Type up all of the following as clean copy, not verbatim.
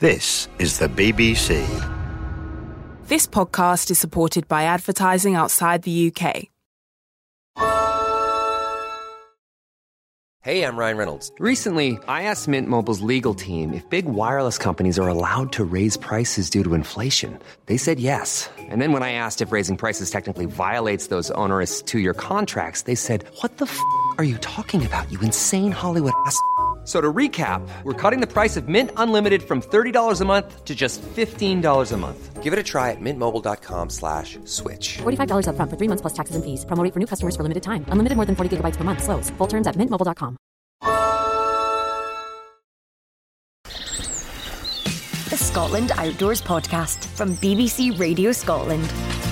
This is the BBC. This podcast is supported by advertising outside the UK. Hey, I'm Ryan Reynolds. Recently, I asked Mint Mobile's legal team if big wireless companies are allowed to raise prices due to inflation. They said yes. And then when I asked if raising prices technically violates those onerous two-year contracts, they said, "What the f*** are you talking about, you insane Hollywood ass?" So to recap, we're cutting the price of Mint Unlimited from $30 a month to just $15 a month. Give it a try at mintmobile.com/switch. $45 up front for 3 months plus taxes and fees. Promo rate for new customers for limited time. Unlimited more than 40 gigabytes per month. Slows full terms at mintmobile.com. The Scotland Outdoors Podcast from BBC Radio Scotland.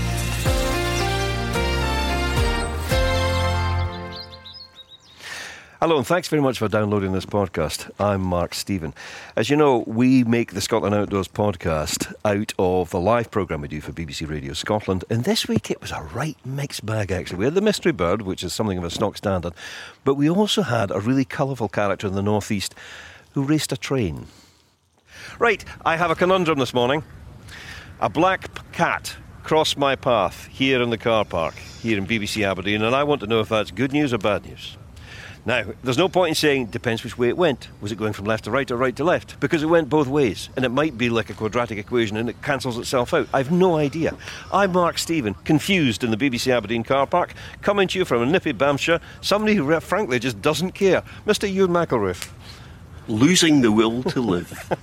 Hello and thanks very much for downloading this podcast. I'm Mark Stephen. As you know, we make the Scotland Outdoors podcast out of the live programme we do for BBC Radio Scotland, and this week it was a right mixed bag actually. We had the mystery bird, which is something of a stock standard, but we also had a really colourful character in the northeast who raced a train. Right, I have a conundrum this morning. A black cat crossed my path here in the car park, here in BBC Aberdeen, and I want to know if that's good news or bad news. Now, there's no point in saying depends which way it went. Was it going from left to right or right to left? Because it went both ways, and it might be like a quadratic equation and it cancels itself out. I've no idea. I'm Mark Stephen, confused in the BBC Aberdeen car park, coming to you from a nippy Bamshire, somebody who frankly just doesn't care. Mr. Ewan McElruth. Losing the will to live.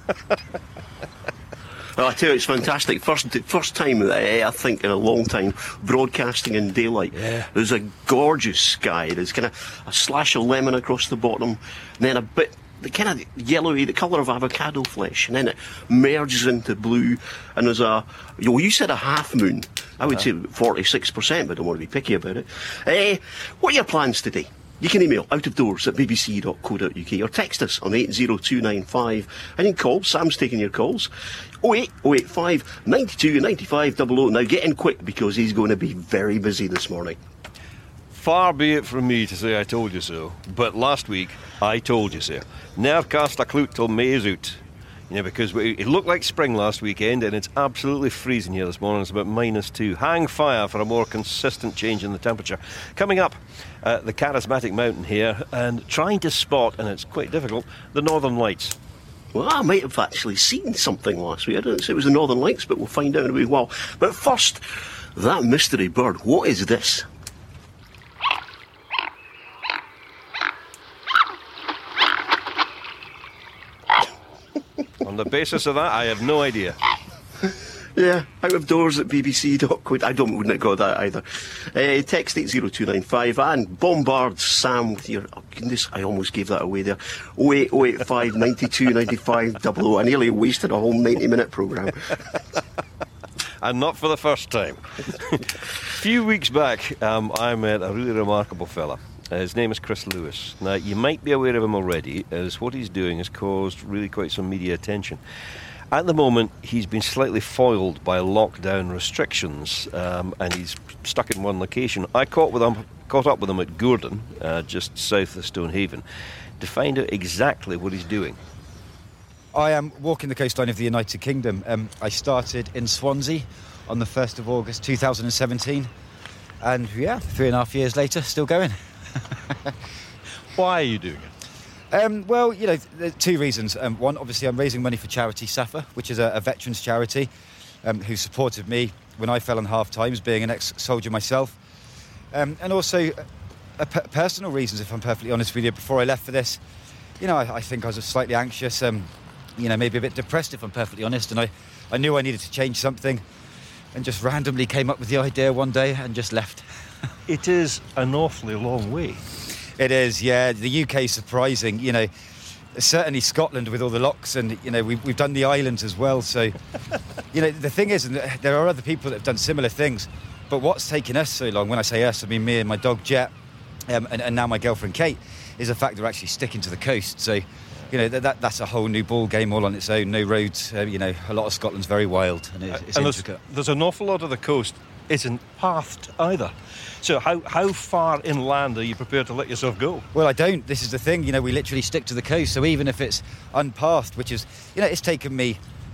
Well, I tell you, it's fantastic. First time, I think, in a long time, broadcasting in daylight. Yeah. There's a gorgeous sky. There's kind of a slash of lemon across the bottom, and then a bit, the kind of yellowy, the colour of avocado flesh, and then it merges into blue, and there's you said a half moon. I would say 46%, but I don't want to be picky about it. What are your plans today? You can email outofdoors@bbc.co.uk or text us on 80295 and you can call. Sam's taking your calls. 08085 92 95 00. Now get in quick because he's going to be very busy this morning. Far be it from me to say I told you so, but last week I told you so. Ne'er cast a clout till May is out. You know, because it looked like spring last weekend and it's absolutely freezing here this morning. It's about -2. Hang fire for a more consistent change in the temperature. Coming up, the Charismatic Mountain here, and trying to spot, and it's quite difficult, the Northern Lights. Well, I might have actually seen something last week. I don't say it was the Northern Lights, but we'll find out in a wee while. But first, that mystery bird, what is this? On the basis of that, I have no idea. Yeah, out of doors at bbc.co. I wouldn't have got that either. Text 80295 and bombard Sam with your... Oh goodness, I almost gave that away there. 08085 92 95 00. I nearly wasted a whole 90-minute programme. And not for the first time. A few weeks back, I met a really remarkable fella. His name is Chris Lewis. Now, you might be aware of him already, as what he's doing has caused really quite some media attention. At the moment, he's been slightly foiled by lockdown restrictions, and he's stuck in one location. I caught up with him at Gourdon, just south of Stonehaven, to find out exactly what he's doing. I am walking the coastline of the United Kingdom. I started in Swansea on the 1st of August 2017, and 3.5 years later, still going. Why are you doing it? Well, there's two reasons. One, obviously, I'm raising money for charity SAFA, which is a veterans charity, who supported me when I fell on half times, being an ex-soldier myself. And also, personal reasons, if I'm perfectly honest with you. Before I left for this, I think I was slightly anxious, maybe a bit depressed, if I'm perfectly honest, and I knew I needed to change something, and just randomly came up with the idea one day and just left. It is an awfully long way. It is, yeah. The UK is surprising, certainly Scotland with all the locks, and we've done the islands as well. So, the thing is, and there are other people that have done similar things, but what's taken us so long, when I say us, I mean me and my dog Jet, and now my girlfriend Kate, is the fact they're actually sticking to the coast. So, that's a whole new ball game all on its own. No roads, a lot of Scotland's very wild, and it's intricate. There's an awful lot of the coast isn't pathed either. So how far inland are you prepared to let yourself go? Well, I don't. This is the thing. We literally stick to the coast. So even if it's unpathed, which is, it's taken me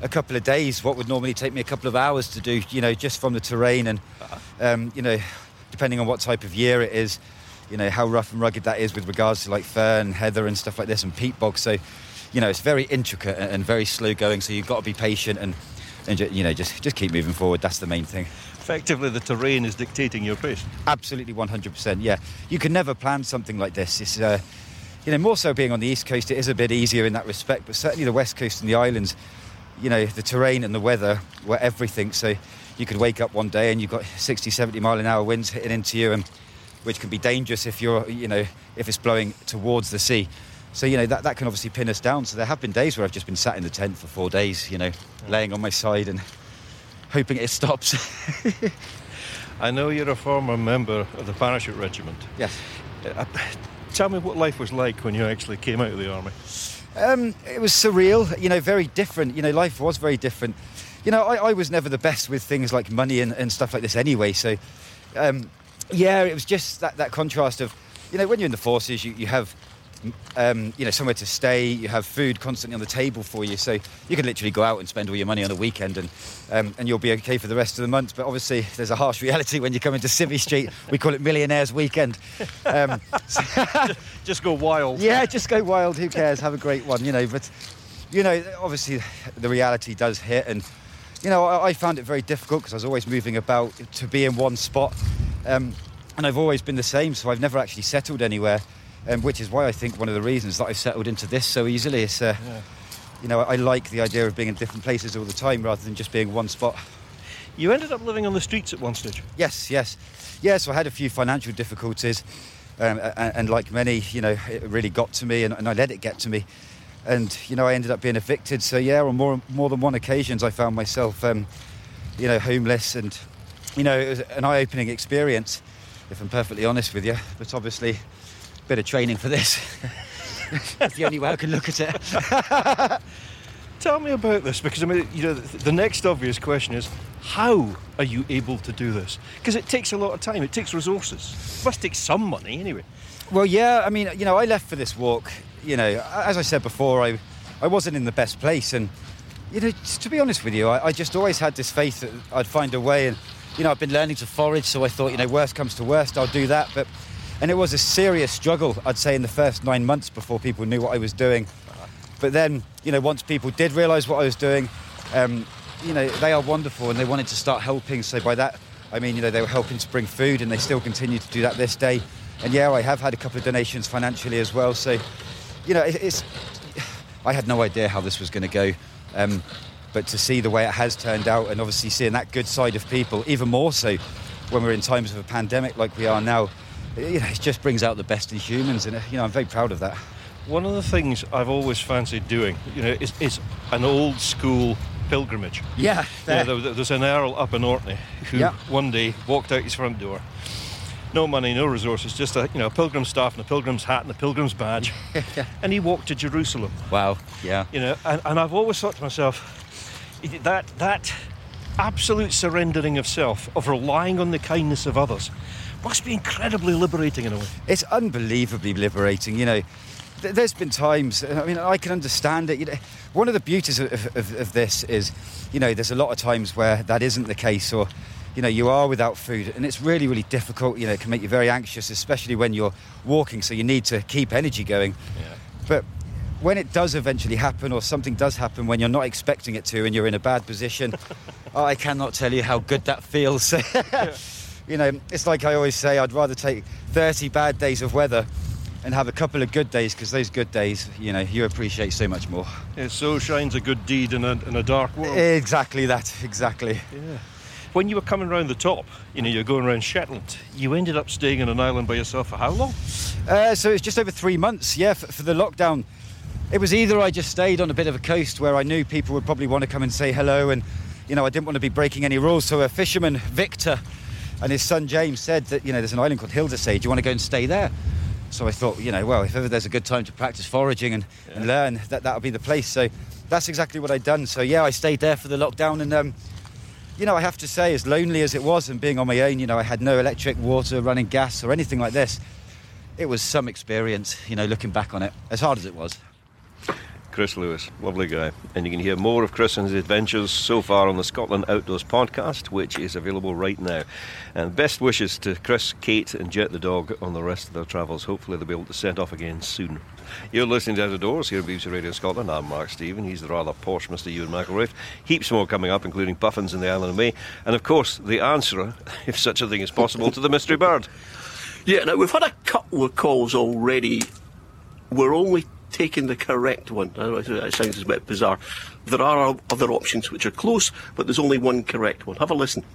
a couple of days what would normally take me a couple of hours to do, just from the terrain and, depending on what type of year it is, how rough and rugged that is with regards to like fern, heather and stuff like this and peat bog. So, it's very intricate and very slow going. So you've got to be patient and just keep moving forward. That's the main thing. Effectively, the terrain is dictating your pace. Absolutely, 100%. Yeah, you can never plan something like this. It's more so being on the East Coast, it is a bit easier in that respect. But certainly the West Coast and the islands, the terrain and the weather were everything. So you could wake up one day and you've got 60, 70 mile an hour winds hitting into you, and which can be dangerous if you're, if it's blowing towards the sea. So, that can obviously pin us down. So there have been days where I've just been sat in the tent for 4 days, laying on my side and hoping it stops. I know you're a former member of the Parachute Regiment. Yes. Tell me what life was like when you actually came out of the army. It was surreal, very different. Life was very different. I was never the best with things like money and stuff like this anyway. So, it was just that contrast of, when you're in the forces, you have, somewhere to stay, you have food constantly on the table for you. So you can literally go out and spend all your money on a weekend and you'll be okay for the rest of the month. But obviously there's a harsh reality when you come into Civvy Street. We call it Millionaire's Weekend. Just go wild. Yeah, just go wild. Who cares? Have a great one, But, obviously the reality does hit. And, I found it very difficult because I was always moving about to be in one spot. And I've always been the same, so I've never actually settled anywhere. Which is why I think one of the reasons that I've settled into this so easily is, I like the idea of being in different places all the time rather than just being one spot. You ended up living on the streets at one stage. Yes. Yeah, so I had a few financial difficulties and like many, it really got to me and I let it get to me. And, I ended up being evicted. So, yeah, on more than one occasions I found myself, homeless and, it was an eye-opening experience, if I'm perfectly honest with you. But obviously, bit of training for this. That's the only way I can look at it. Tell me about this, because the next obvious question is, how are you able to do this? Because it takes a lot of time, it takes resources. It must take some money anyway. Well, yeah, I left for this walk, as I said before, I wasn't in the best place, and to be honest with you, I just always had this faith that I'd find a way, and I've been learning to forage, so I thought, worst comes to worst, I'll do that. And it was a serious struggle, I'd say, in the first 9 months before people knew what I was doing. But then, once people did realise what I was doing, they are wonderful and they wanted to start helping. So by that, I mean, they were helping to bring food and they still continue to do that this day. And yeah, I have had a couple of donations financially as well. So, I had no idea how this was going to go. But to see the way it has turned out and obviously seeing that good side of people, even more so when we're in times of a pandemic like we are now, it just brings out the best in humans, and I'm very proud of that. One of the things I've always fancied doing, is an old school pilgrimage. Yeah. There's an Earl up in Orkney who one day walked out his front door. No money, no resources, just a pilgrim's staff and a pilgrim's hat and a pilgrim's badge. And he walked to Jerusalem. Wow, yeah. And I've always thought to myself, that absolute surrendering of self, of relying on the kindness of others, must be incredibly liberating in a way. It's unbelievably liberating, There's been times, I can understand it. One of the beauties of this is, there's a lot of times where that isn't the case, or, you are without food, and it's really, really difficult. It can make you very anxious, especially when you're walking, so you need to keep energy going. Yeah. But when it does eventually happen, or something does happen when you're not expecting it to, and you're in a bad position, I cannot tell you how good that feels. It's like I always say, I'd rather take 30 bad days of weather and have a couple of good days, because those good days, you appreciate so much more. Yeah, so shines a good deed in a dark world. Exactly that, exactly. Yeah. When you were coming round the top, you're going around Shetland, you ended up staying on an island by yourself for how long? So it's just over 3 months, yeah, for the lockdown. It was either I just stayed on a bit of a coast where I knew people would probably want to come and say hello, and, I didn't want to be breaking any rules, so a fisherman, Victor, and his son James said that, there's an island called Hildesay, do you want to go and stay there? So I thought, if ever there's a good time to practice foraging and learn, that'll be the place. So that's exactly what I'd done. So yeah, I stayed there for the lockdown, and I have to say, as lonely as it was and being on my own, I had no electric, water, running gas or anything like this. It was some experience, looking back on it, as hard as it was. Chris Lewis, lovely guy. And you can hear more of Chris and his adventures so far on the Scotland Outdoors podcast, which is available right now. And best wishes to Chris, Kate and Jet the dog on the rest of their travels. Hopefully they'll be able to set off again soon. You're listening to Out of Doors here at BBC Radio Scotland. I'm Mark Stephen. He's the rather posh Mr. Ewan McElraith. Heaps more coming up, including puffins in the Island of May. And of course, the answerer, if such a thing is possible, to the mystery bird. Yeah, now we've had a couple of calls already. We're only taking the correct one. I know it sounds a bit bizarre. There are other options which are close, but there's only one correct one. Have a listen.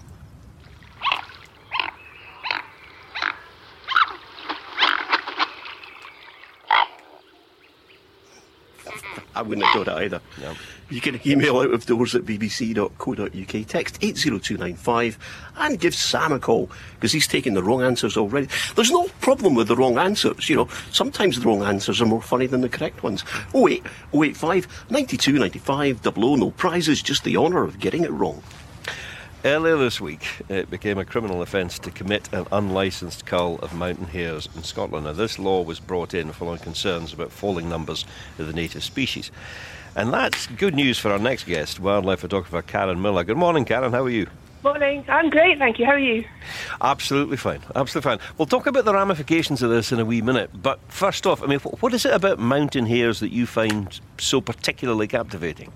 I wouldn't have got it either. No. You can email out of doors at bbc.co.uk, text 80295 and give Sam a call, because he's taking the wrong answers already. There's no problem with the wrong answers, you know. Sometimes the wrong answers are more funny than the correct ones. 08, 085, 92, 95, 00, no prizes, just the honour of getting it wrong. Earlier this week, it became a criminal offence to commit an unlicensed cull of mountain hares in Scotland. Now, this law was brought in following concerns about falling numbers of the native species. And that's good news for our next guest, wildlife photographer Karen Miller. Good morning, Karen. How are you? Morning. I'm great, thank you. How are you? Absolutely fine. Absolutely fine. We'll talk about the ramifications of this in a wee minute. But first off, I mean, what is it about mountain hares that you find so particularly captivating?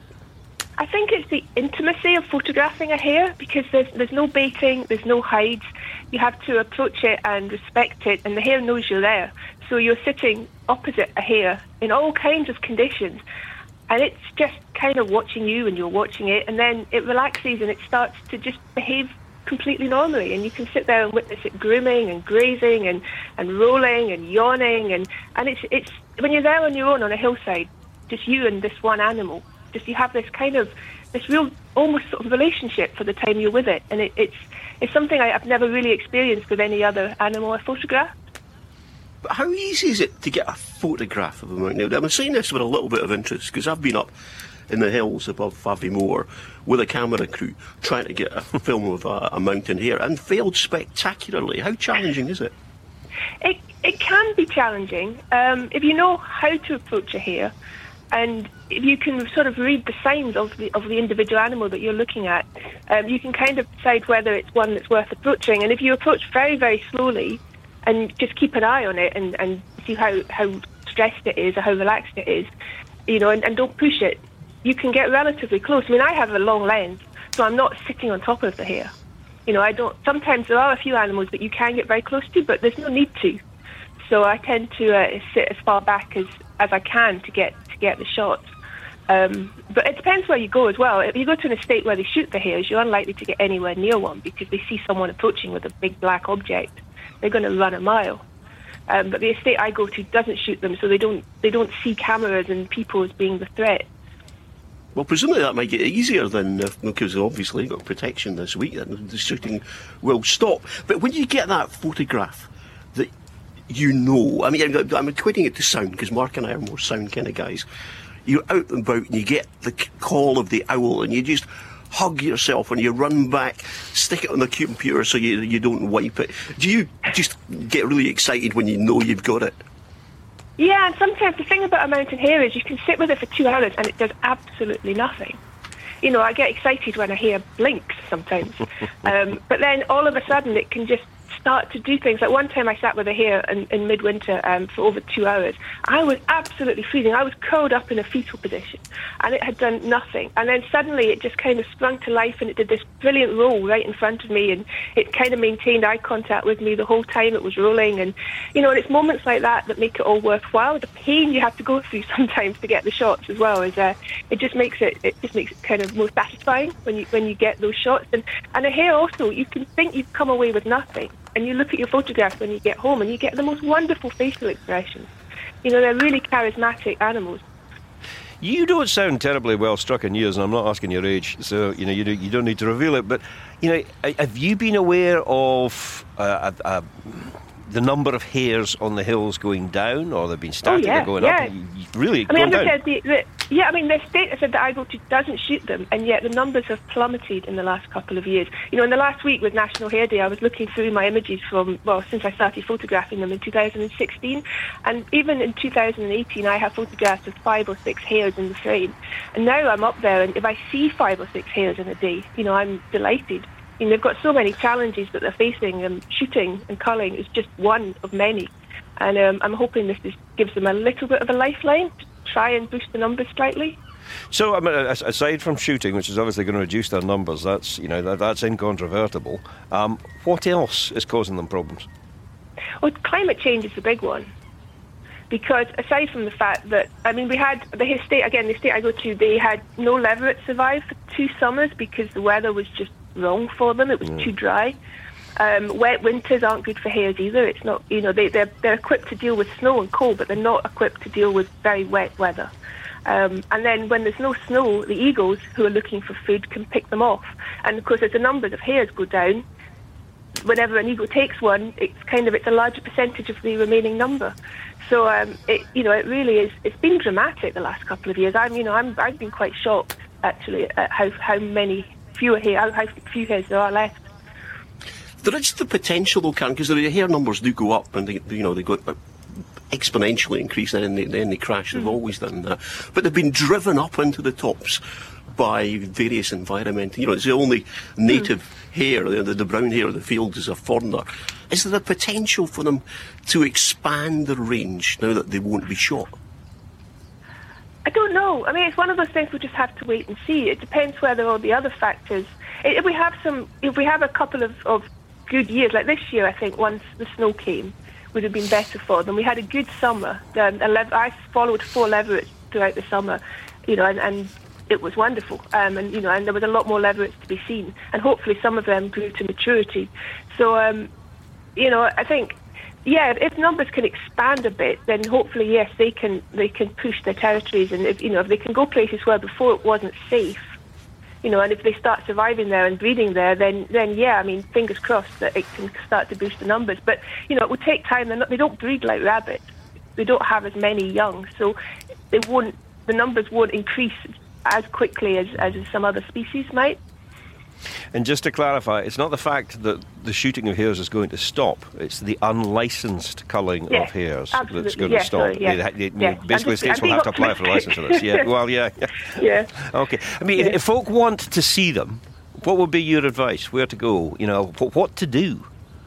I think it's the intimacy of photographing a hare, because there's no baiting, there's no hides. You have to approach it and respect it, and the hare knows you're there. So you're sitting opposite a hare in all kinds of conditions, and it's just kind of watching you and you're watching it, and then it relaxes and it starts to just behave completely normally, and you can sit there and witness it grooming and grazing and rolling and yawning, and it's when you're there on your own on a hillside, just you and this one animal. Just you have this real almost sort of relationship for the time you're with it, and it's something I've never really experienced with any other animal I photographed. But how easy is it to get a photograph of a mountain hare? I'm saying this with a little bit of interest, because I've been up in the hills above Favimoor with a camera crew trying to get a film of a mountain hare and failed spectacularly. How challenging is it? It can be challenging if you know how to approach a hare. And if you can sort of read the signs of the individual animal that you're looking at, you can kind of decide whether it's one that's worth approaching. And if you approach very, very slowly and just keep an eye on it and see how stressed it is or how relaxed it is, you know, and don't push it, you can get relatively close. I mean, I have a long lens, so I'm not sitting on top of the hare. You know, I don't. Sometimes there are a few animals that you can get very close to, but there's no need to. So I tend to sit as far back as I can to get the shots. But it depends where you go as well. If you go to an estate where they shoot the hares, you're unlikely to get anywhere near one, because they see someone approaching with a big black object, they're going to run a mile. But the estate I go to doesn't shoot them, so they don't see cameras and people as being the threat. Well, presumably that might get easier then, because obviously you've got protection this week and the shooting will stop. But when you get that photograph that you know, I mean, I'm equating it to sound, because Mark and I are more sound kind of guys. You're out and about and you get the call of the owl and you just hug yourself and you run back, stick it on the computer so you don't wipe it. Do you just get really excited when you know you've got it? Yeah, and sometimes the thing about a mountain hare is you can sit with it for 2 hours and it does absolutely nothing. You know, I get excited when a hare blinks sometimes. But then all of a sudden it can just start to do things. Like one time I sat with a hare in midwinter for over 2 hours. I was absolutely freezing. I was curled up in a fetal position and it had done nothing. And then suddenly it just kind of sprung to life and it did this brilliant roll right in front of me, and it kind of maintained eye contact with me the whole time it was rolling. And, you know, and it's moments like that that make it all worthwhile. The pain you have to go through sometimes to get the shots as well is it just makes it kind of more satisfying when you get those shots. And a hare also, you can think you've come away with nothing, and you look at your photographs when you get home and you get the most wonderful facial expressions. You know, they're really charismatic animals. You don't sound terribly well struck in years, and I'm not asking your age, so you know you don't need to reveal it. But you know, have you been aware of the number of hares on the hills going down, or they've been static or going up? Really, I mean, going down? The state said that I go to doesn't shoot them, and yet the numbers have plummeted in the last couple of years. You know, in the last week with National Hare Day, I was looking through my images since I started photographing them in 2016, and even in 2018, I have photographs of 5 or 6 hares in the frame, and now I'm up there, and if I see 5 or 6 hares in a day, you know, I'm delighted. I mean, they've got so many challenges that they're facing, and shooting and culling is just one of many. And I'm hoping this gives them a little bit of a lifeline to try and boost the numbers slightly. So, I mean, aside from shooting, which is obviously going to reduce their numbers, that's incontrovertible. What else is causing them problems? Well, climate change is the big one. Because aside from the fact that, I mean, we had the state I go to, they had no leveret survive for 2 summers because the weather was just wrong for them. It was too dry. Wet winters aren't good for hares either. It's not, you know, they're equipped to deal with snow and cold, but they're not equipped to deal with very wet weather. And then when there's no snow, the eagles who are looking for food can pick them off. And of course, as the numbers of hares go down, whenever an eagle takes one, it's a larger percentage of the remaining number. So it really is. It's been dramatic the last couple of years. I've been quite shocked actually at how few hares there are left. There is the potential, though, Karen, because the hare numbers do go up, and they go exponentially increase, and then they crash. They've always done that, but they've been driven up into the tops by various environmental. You know, it's the only native hare, the brown hare of the field is a foreigner. Is there a potential for them to expand the range now that they won't be shot? I don't know. I mean, it's one of those things we just have to wait and see. It depends whether all the other factors. If we have a couple of good years, like this year, I think once the snow came, would have been better for them. We had a good summer. I followed 4 leverets throughout the summer, you know, and it was wonderful. And there was a lot more leverets to be seen, and hopefully some of them grew to maturity. So, I think, if numbers can expand a bit, then hopefully, yes, they can push their territories, and if they can go places where before it wasn't safe, you know, and if they start surviving there and breeding there, then I mean, fingers crossed that it can start to boost the numbers. But, you know, it will take time. They don't breed like rabbits. They don't have as many young, so the numbers won't increase as quickly as some other species might. And just to clarify, it's not the fact that the shooting of hares is going to stop, it's the unlicensed culling of hares that's going to stop. Basically, states will have to apply for a licence for this. Yeah, well, yeah. Okay. I mean, if folk want to see them, what would be your advice? Where to go? You know, what to do?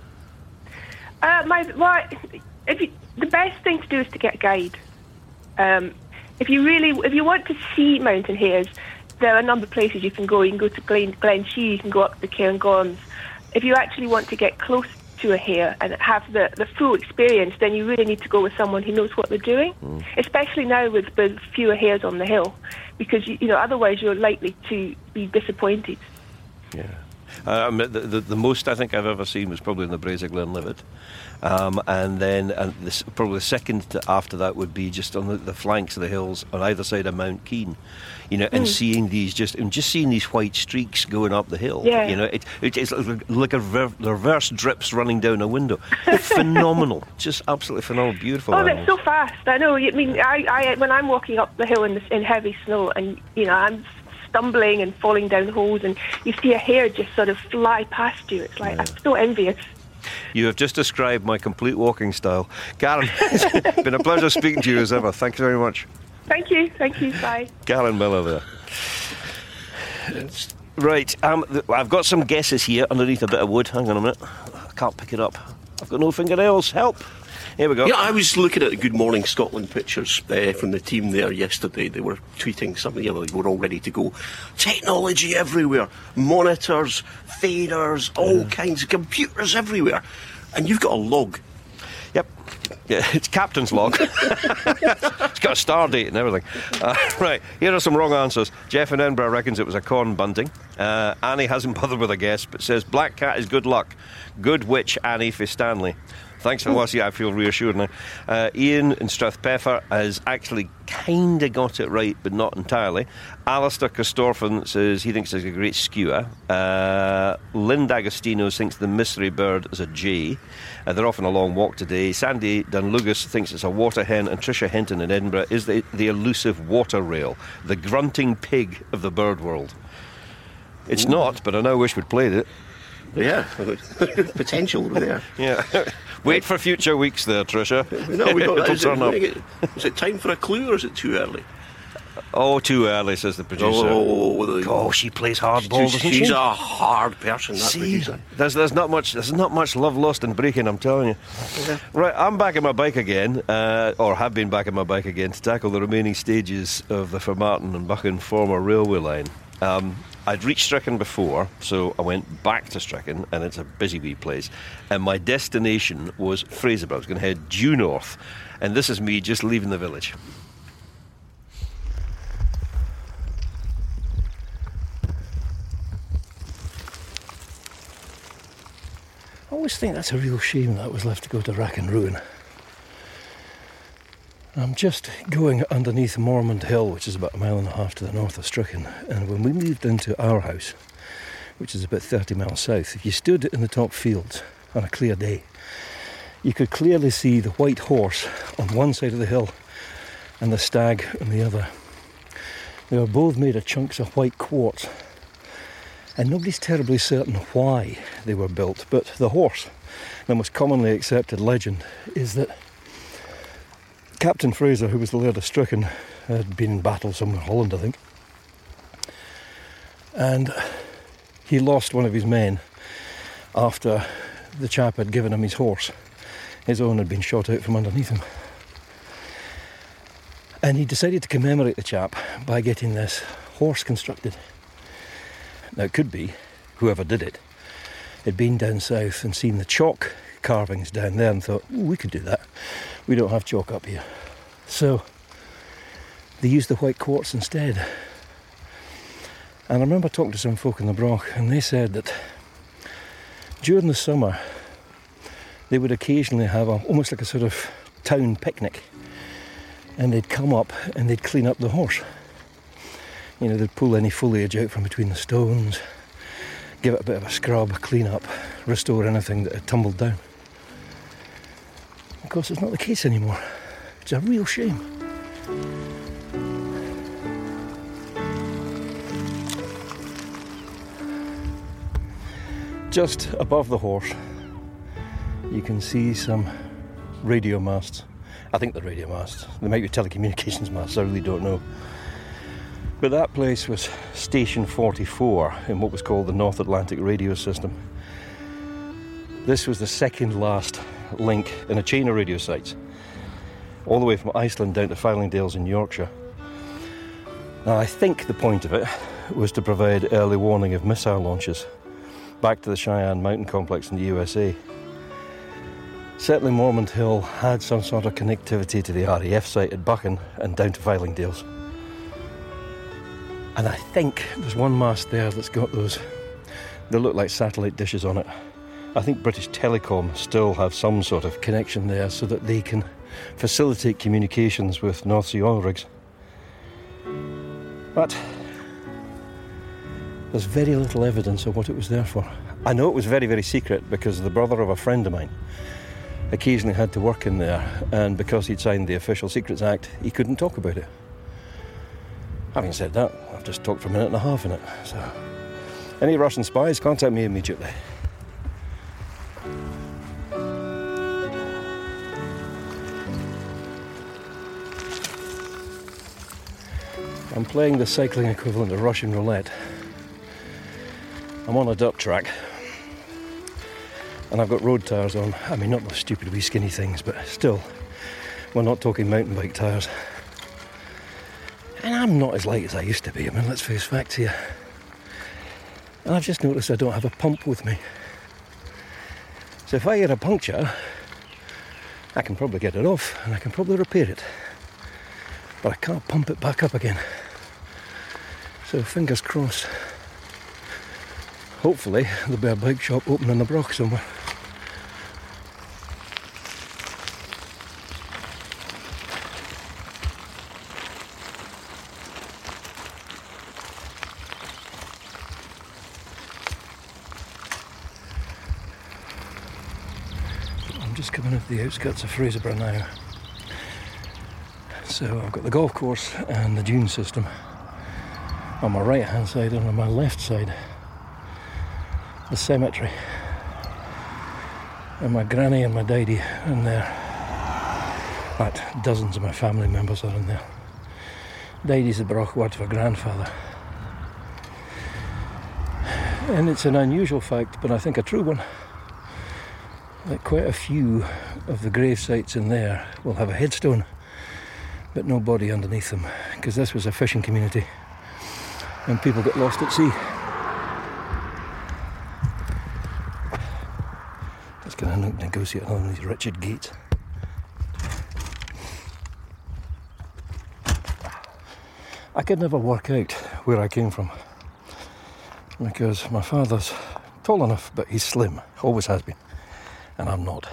The best thing to do is to get a guide. If you want to see mountain hares, there are a number of places you can go. You can go to Glen Shee, you can go up to the Cairngorms. If you actually want to get close to a hare and have the full experience, then you really need to go with someone who knows what they're doing, especially now with fewer hares on the hill, because otherwise you're likely to be disappointed. Yeah. The most I think I've ever seen was probably in the Braes of Glenlivet. Probably the second after that would be just on the flanks of the hills on either side of Mount Keene, and seeing seeing these white streaks going up the hill. Yeah. You know, it's like a reverse drips running down a window. Phenomenal, just absolutely phenomenal, beautiful. Oh, they're so fast. I know. I mean, I when I'm walking up the hill in heavy snow, and I'm stumbling and falling down holes, and you see a hare just sort of fly past you. It's like, I'm so envious. You have just described my complete walking style. Karen, it's been a pleasure speaking to you as ever. Thank you very much. Thank you. Bye. Karen Miller there. Right, I've got some guesses here underneath a bit of wood. Hang on a minute. I can't pick it up. I've got no fingernails. Help. Here we go. Yeah, I was looking at the Good Morning Scotland pictures from the team there yesterday. They were tweeting something, they were all ready to go. Technology everywhere. Monitors, faders, all kinds of computers everywhere. And you've got a log. Yep. Yeah, it's captain's log. It's got a star date and everything. Right, here are some wrong answers. Jeff in Edinburgh reckons it was a corn bunting. Annie hasn't bothered with a guess, but says Black Cat is good luck. Good witch Annie for Stanley. Thanks for watching. I feel reassured now. Ian in Strathpeffer has actually kind of got it right, but not entirely. Alistair Christopherson says he thinks it's a great skewer. Lynn D'Agostino thinks the mystery bird is a jay. They're off on a long walk today. Sandy Dunlugas thinks it's a water hen, and Tricia Hinton in Edinburgh is the elusive water rail, the grunting pig of the bird world. It's not, but I now wish we'd played it. Yeah, potential there. Yeah. Wait for future weeks there, Tricia. No, we got that. Is it time for a clue, or is it too early? Oh, too early, says the producer. Oh, she plays hardball, doesn't she? She's a hard person, that producer. There's not much love lost in breaking, I'm telling you. Yeah. Right, I'm back on my bike again, or have been back on my bike again, to tackle the remaining stages of the Fermartin and Buchan former railway line. I'd reached Strichen before, so I went back to Strichen, and it's a busy wee place. And my destination was Fraserburgh. I was going to head due north, and this is me just leaving the village. I always think that's a real shame that was left to go to rack and ruin. I'm just going underneath Mormont Hill, which is about 1.5 miles to the north of Strichen, and when we moved into our house, which is about 30 miles south, if you stood in the top fields on a clear day, you could clearly see the white horse on one side of the hill and the stag on the other. They were both made of chunks of white quartz, and nobody's terribly certain why they were built, but the horse, the most commonly accepted legend, is that Captain Fraser, who was the Laird of Strichen, had been in battle somewhere in Holland, I think, and he lost one of his men after the chap had given him his horse. His own had been shot out from underneath him, and he decided to commemorate the chap by getting this horse constructed. Now it could be whoever did it had been down south and seen the chalk carvings down there and thought, we could do that. We don't have chalk up here. So they used the white quartz instead. And I remember talking to some folk in the Broch, and they said that during the summer they would occasionally have almost like a sort of town picnic, and they'd come up and they'd clean up the horse. You know, they'd pull any foliage out from between the stones, give it a bit of a scrub, clean up, restore anything that had tumbled down. Of course, it's not the case anymore. It's a real shame. Just above the horse, you can see some radio masts. I think they're radio masts. They might be telecommunications masts, I really don't know. But that place was Station 44 in what was called the North Atlantic Radio System. This was the second last link in a chain of radio sites, all the way from Iceland down to Fylingdales in Yorkshire. Now, I think the point of it was to provide early warning of missile launches back to the Cheyenne Mountain Complex in the USA. Certainly Mormont Hill had some sort of connectivity to the RAF site at Buchan and down to Fylingdales. And I think there's one mast there that's got those, they look like satellite dishes on it. I think British Telecom still have some sort of connection there so that they can facilitate communications with North Sea oil rigs. But there's very little evidence of what it was there for. I know it was very, very secret because the brother of a friend of mine occasionally had to work in there, and because he'd signed the Official Secrets Act, he couldn't talk about it. Having said that, I've just talked for 1.5 minutes in it, so any Russian spies, contact me immediately. I'm playing the cycling equivalent of Russian roulette. I'm on a dirt track, and I've got road tyres on. I mean, not those stupid wee skinny things, but still, we're not talking mountain bike tyres. And I'm not as light as I used to be. I mean, let's face facts here. And I've just noticed I don't have a pump with me. So if I get a puncture, I can probably get it off and I can probably repair it. But I can't pump it back up again. So fingers crossed. Hopefully there'll be a bike shop open in the Broch somewhere. just coming into the outskirts of Fraserburgh now. So I've got the golf course and the dune system on my right hand side, and on my left side the cemetery. And my granny and my daddy are in there. In fact, dozens of my family members are in there. Daddy's the Broch word for grandfather. And it's an unusual fact, but I think a true one, that quite a few of the grave sites in there will have a headstone, but no body underneath them, because this was a fishing community and people got lost at sea. Just going to negotiate on these wretched gates. I could never work out where I came from, because my father's tall enough, but he's slim, always has been, and I'm not.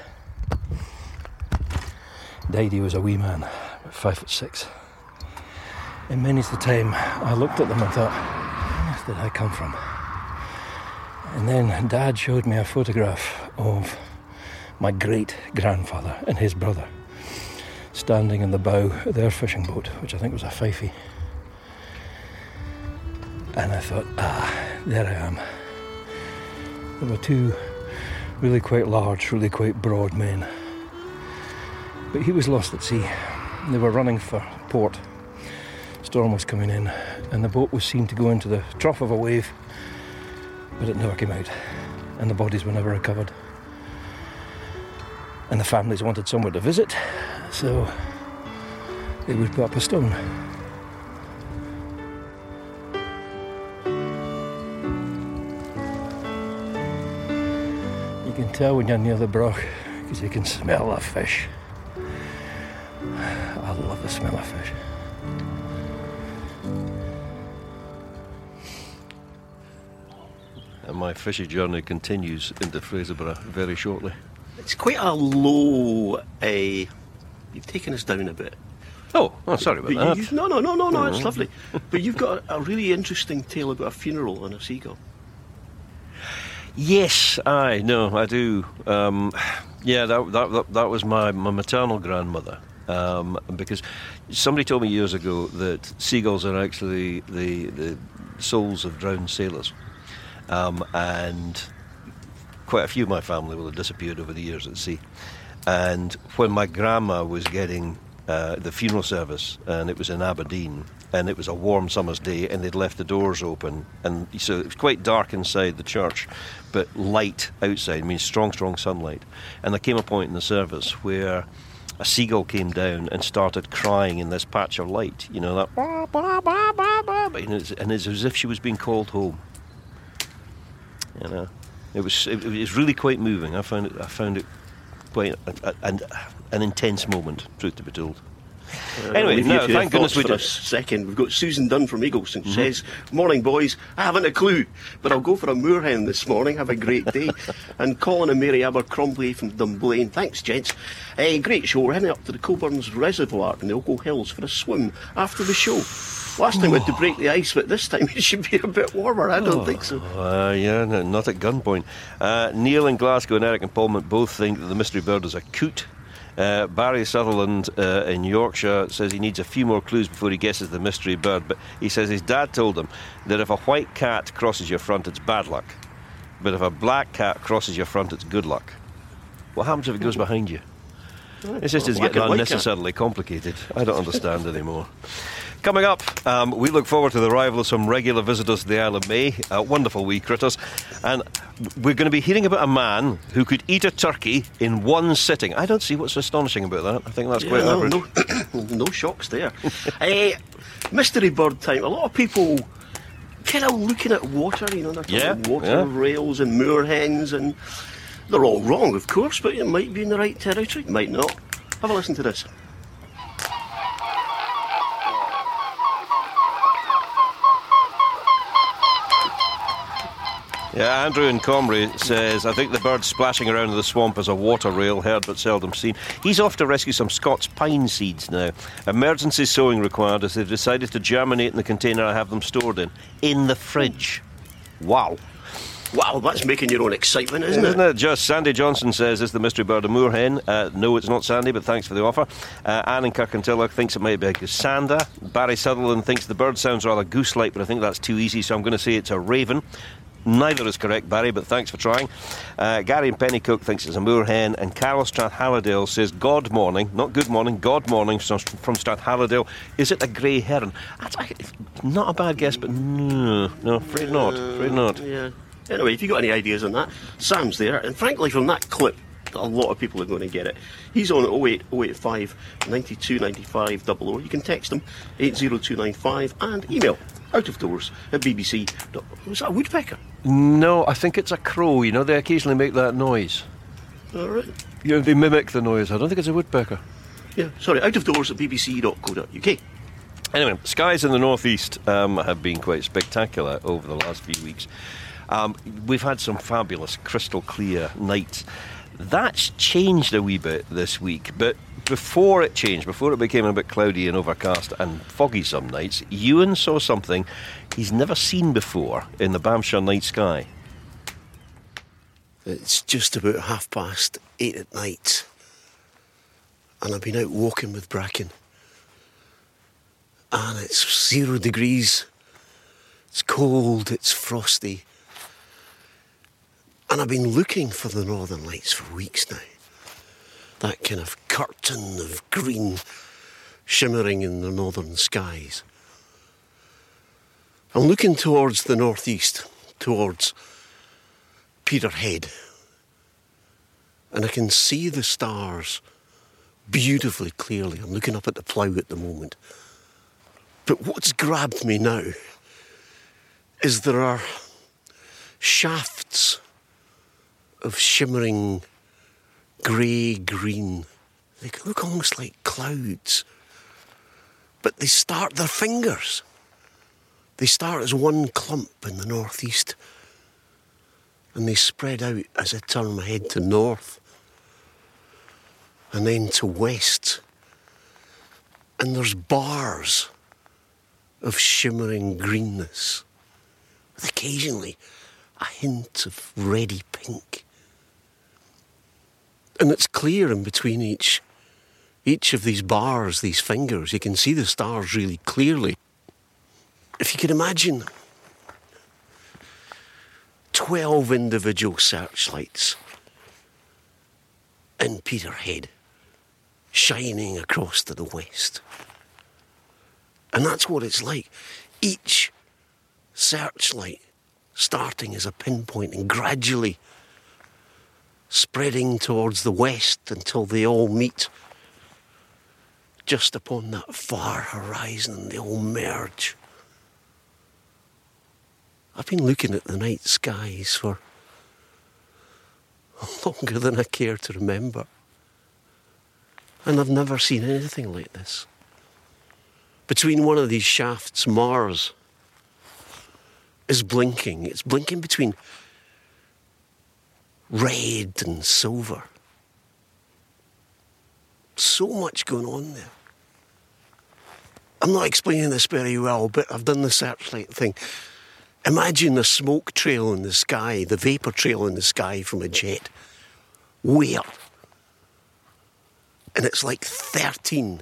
Daddy was a wee man, about 5'6". And many's the time I looked at them and thought, where did I come from? And then Dad showed me a photograph of my great-grandfather and his brother standing in the bow of their fishing boat, which I think was a Fifey. And I thought, there I am. There were two really quite large, really quite broad men. But he was lost at sea. They were running for port. Storm was coming in, and the boat was seen to go into the trough of a wave, but it never came out, and the bodies were never recovered. And the families wanted somewhere to visit, so they would put up a stone. You can tell when you're near the Broch, because you can smell the fish. I love the smell of fish. And my fishy journey continues into Fraserburgh very shortly. It's quite a low... you've taken us down a bit. Oh, sorry about that. No, it's lovely. But you've got a really interesting tale about a funeral and a seagull. Yes, I do. That was my maternal grandmother. Because somebody told me years ago that seagulls are actually the souls of drowned sailors. And quite a few of my family will have disappeared over the years at sea. And when my grandma was getting the funeral service, and it was in Aberdeen, and it was a warm summer's day, and they'd left the doors open, and so it was quite dark inside the church, but light outside, strong sunlight. And there came a point in the service where a seagull came down and started crying in this patch of light, that, and it's as if she was being called home. It was really quite moving. I found it quite an intense moment, truth to be told. Anyway, thank goodness we did. For a second, we've got Susan Dunn from Eagleson. Says, "Morning, boys. I haven't a clue, but I'll go for a moorhen this morning. Have a great day." And Colin and Mary Abercrombie from Dunblane. Thanks, gents. Great show. We're heading up to the Coburns Reservoir in the Ogle Hills for a swim after the show. Last time we had to break the ice, but this time it should be a bit warmer. I don't think so. Not at gunpoint. Neil in Glasgow and Eric and Palmont both think that the mystery bird is a coot. Barry Sutherland in Yorkshire says he needs a few more clues before he guesses the mystery bird, but he says his dad told him that if a white cat crosses your front, it's bad luck, but if a black cat crosses your front, it's good luck. What happens if it goes behind you? It's just getting unnecessarily complicated. I don't understand anymore. Coming up, we look forward to the arrival of some regular visitors to the Isle of May, wonderful wee critters, and we're going to be hearing about a man who could eat a turkey in one sitting. I don't see what's astonishing about that. I think that's quite average. No shocks there. Mystery bird time. A lot of people kind of looking at water, they're talking about water rails and moorhens, and they're all wrong, of course, but it might be in the right territory, it might not. Have a listen to this. Yeah, Andrew in Comrie says, I think the bird splashing around in the swamp is a water rail, heard but seldom seen. He's off to rescue some Scots pine seeds now. Emergency sowing required as they've decided to germinate in the container I have them stored in the fridge. Wow. Wow, that's making your own excitement, isn't it? Isn't it just? Sandy Johnson says, is the mystery bird a moorhen? No, it's not Sandy, but thanks for the offer. Anne in Kirkintilloch thinks it might be a goosander. Barry Sutherland thinks the bird sounds rather goose-like, but I think that's too easy, so I'm going to say it's a raven. Neither is correct, Barry, but thanks for trying. Gary in Pennycook thinks it's a moorhen, and Carol Strathalladale says, God morning, not good morning, God morning from Strathalladale. Is it a grey heron? That's not a bad guess, but no, afraid not. Yeah. Anyway, if you've got any ideas on that, Sam's there. And frankly, from that clip, a lot of people are going to get it. He's on 08085 92 95 00. You can text him 80295 and email outofdoors@bbc. Was that a woodpecker? No, I think it's a crow. You know, they occasionally make that noise. All right. You know, they mimic the noise. I don't think it's a woodpecker. Yeah, sorry, outofdoors@bbc.co.uk. Anyway, skies in the northeast have been quite spectacular over the last few weeks. We've had some fabulous crystal clear nights. That's changed a wee bit this week, but before it changed, before it became a bit cloudy and overcast and foggy some nights, Ewan saw something he's never seen before in the Bamshire night sky. It's just about 8:30 at night, and I've been out walking with Bracken, and it's 0 degrees, it's cold, it's frosty. And I've been looking for the Northern Lights for weeks now. That kind of curtain of green shimmering in the northern skies. I'm looking towards the northeast, towards Peterhead. And I can see the stars beautifully clearly. I'm looking up at the plough at the moment. But what's grabbed me now is there are shafts of shimmering grey-green. They look almost like clouds. But they start, they're fingers. They start as one clump in the northeast. And they spread out as I turn my head to north. And then to west. And there's bars of shimmering greenness. With occasionally a hint of reddy pink. And it's clear in between each of these bars, these fingers, you can see the stars really clearly. If you can imagine 12 individual searchlights in Peterhead shining across to the west. And that's what it's like. Each searchlight starting as a pinpoint and gradually spreading towards the west until they all meet just upon that far horizon and they all merge. I've been looking at the night skies for longer than I care to remember. And I've never seen anything like this. Between one of these shafts, Mars is blinking. It's blinking between red and silver. So much going on there. I'm not explaining this very well, but I've done the searchlight thing. Imagine the smoke trail in the sky, the vapour trail in the sky from a jet. Way up. And it's like 13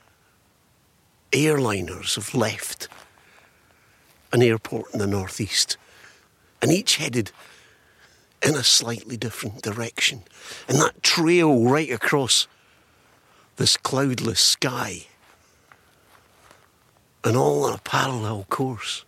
airliners have left an airport in the northeast. And each headed in a slightly different direction. And that trail right across this cloudless sky. And all on a parallel course.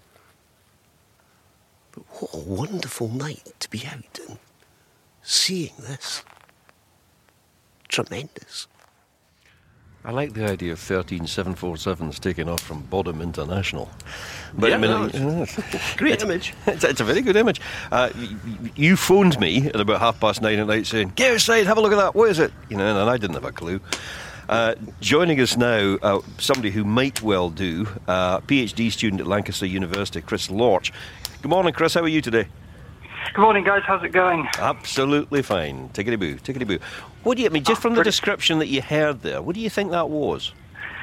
But what a wonderful night to be out and seeing this. Tremendous. I like the idea of 13 747s taking off from Bodham International. But Yeah, I mean, no, great image. It's a very good image. You phoned me at about 9:30 at night saying, "Get outside, have a look at that. What is it?" You know, and I didn't have a clue. Joining us now, somebody who might well do, PhD student at Lancaster University, Chris Lorch. Good morning, Chris. How are you today? Good morning, guys. How's it going? Absolutely fine. Tickety-boo, tickety-boo. What do you, I mean, just from the description that you heard there, what do you think that was?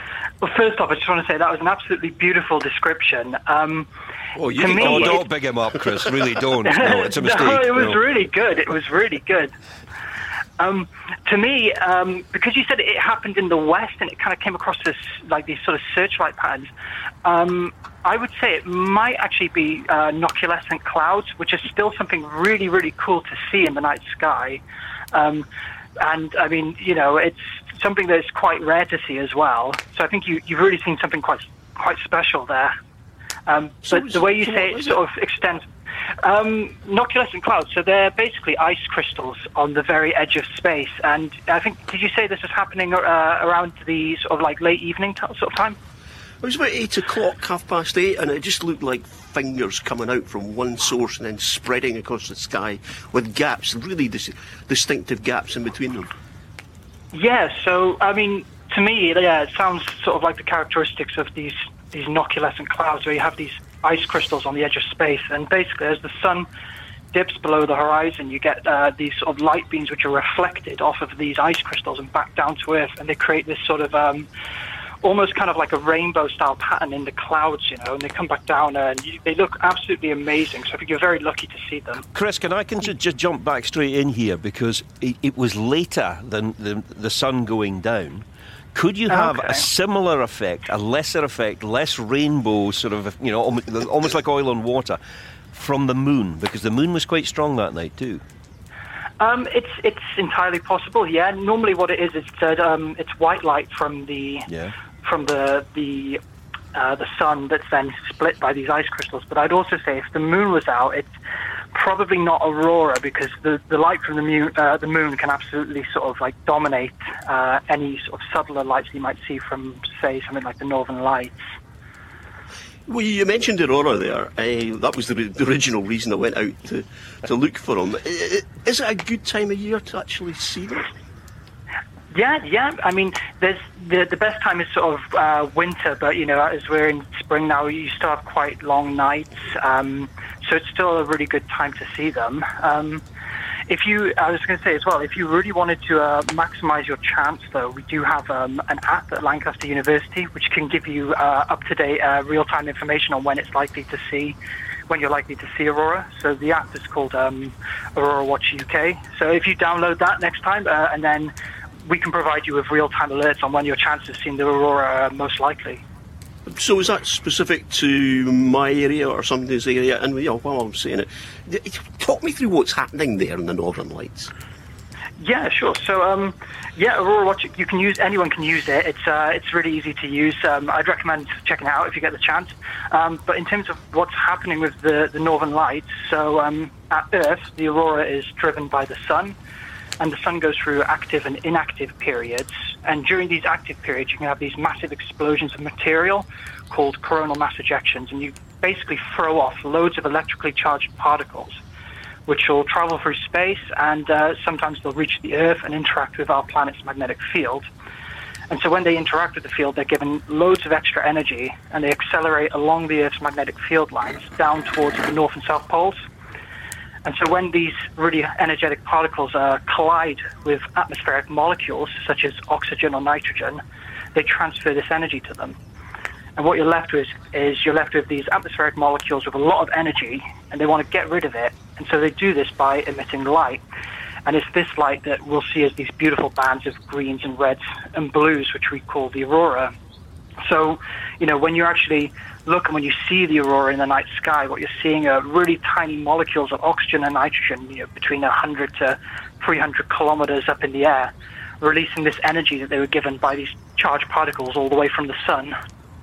Well, first off, I just want to say that was an absolutely beautiful description. Don't big him up, Chris. Really don't. No, it's a mistake. No, it was really good. It was really good. To me, because you said it happened in the west and it kind of came across this like these sort of searchlight patterns, I would say it might actually be nocculescent clouds, which is still something really, really cool to see in the night sky. And I mean, it's something that's quite rare to see as well. So I think you've really seen something quite special there. But the way you say it sort of extends. Nocculescent clouds, so they're basically ice crystals on the very edge of space. And I think, did you say this was happening around the sort of like late evening sort of time? It was about 8 o'clock, 8:30, and it just looked like fingers coming out from one source and then spreading across the sky with gaps, really distinctive gaps in between them. Yeah, so, I mean, to me, it sounds sort of like the characteristics of these nocculescent clouds, where you have these ice crystals on the edge of space, and basically as the sun dips below the horizon, you get these sort of light beams which are reflected off of these ice crystals and back down to Earth, and they create this sort of almost kind of like a rainbow-style pattern in the clouds, and they come back down, and they look absolutely amazing. So I think you're very lucky to see them. Chris, can I just jump back straight in here, because it was later than the sun going down. Could you have a similar effect, a lesser effect, less rainbow, sort of, almost like oil on water, from the moon? Because the moon was quite strong that night too. It's entirely possible. Yeah. Normally, what it is that it's white light from the sun that's then split by these ice crystals. But I'd also say if the moon was out, it's probably not aurora, because the light from the moon can absolutely sort of like dominate any sort of subtler lights you might see from, say, something like the Northern Lights. Well, you mentioned aurora there. That was the original reason I went out to look for them. Is it a good time of year to actually see them? Yeah. I mean, there's the best time is sort of winter, but as we're in spring now, you still have quite long nights, so it's still a really good time to see them. I was going to say as well, if you really wanted to maximise your chance, though, we do have an app at Lancaster University which can give you up-to-date real-time information on when you're likely to see aurora. So the app is called Aurora Watch UK. So if you download that next time, and then we can provide you with real-time alerts on when your chances of seeing the aurora are most likely. So is that specific to my area or somebody's area? And while I'm saying it, talk me through what's happening there in the Northern Lights. Yeah, sure. So, Aurora Watch, anyone can use it. It's really easy to use. I'd recommend checking it out if you get the chance. But in terms of what's happening with the Northern Lights, so at Earth, the aurora is driven by the sun, and the sun goes through active and inactive periods. And during these active periods, you can have these massive explosions of material called coronal mass ejections, and you basically throw off loads of electrically charged particles, which will travel through space, and sometimes they'll reach the Earth and interact with our planet's magnetic field. And so when they interact with the field, they're given loads of extra energy, and they accelerate along the Earth's magnetic field lines down towards the North and South Poles. And so when these really energetic particles collide with atmospheric molecules, such as oxygen or nitrogen, they transfer this energy to them. And what you're left with is these atmospheric molecules with a lot of energy, and they want to get rid of it. And so they do this by emitting light. And it's this light that we'll see as these beautiful bands of greens and reds and blues, which we call the aurora. So, when you actually look and when you see the aurora in the night sky, what you're seeing are really tiny molecules of oxygen and nitrogen, between 100 to 300 kilometers up in the air, releasing this energy that they were given by these charged particles all the way from the sun.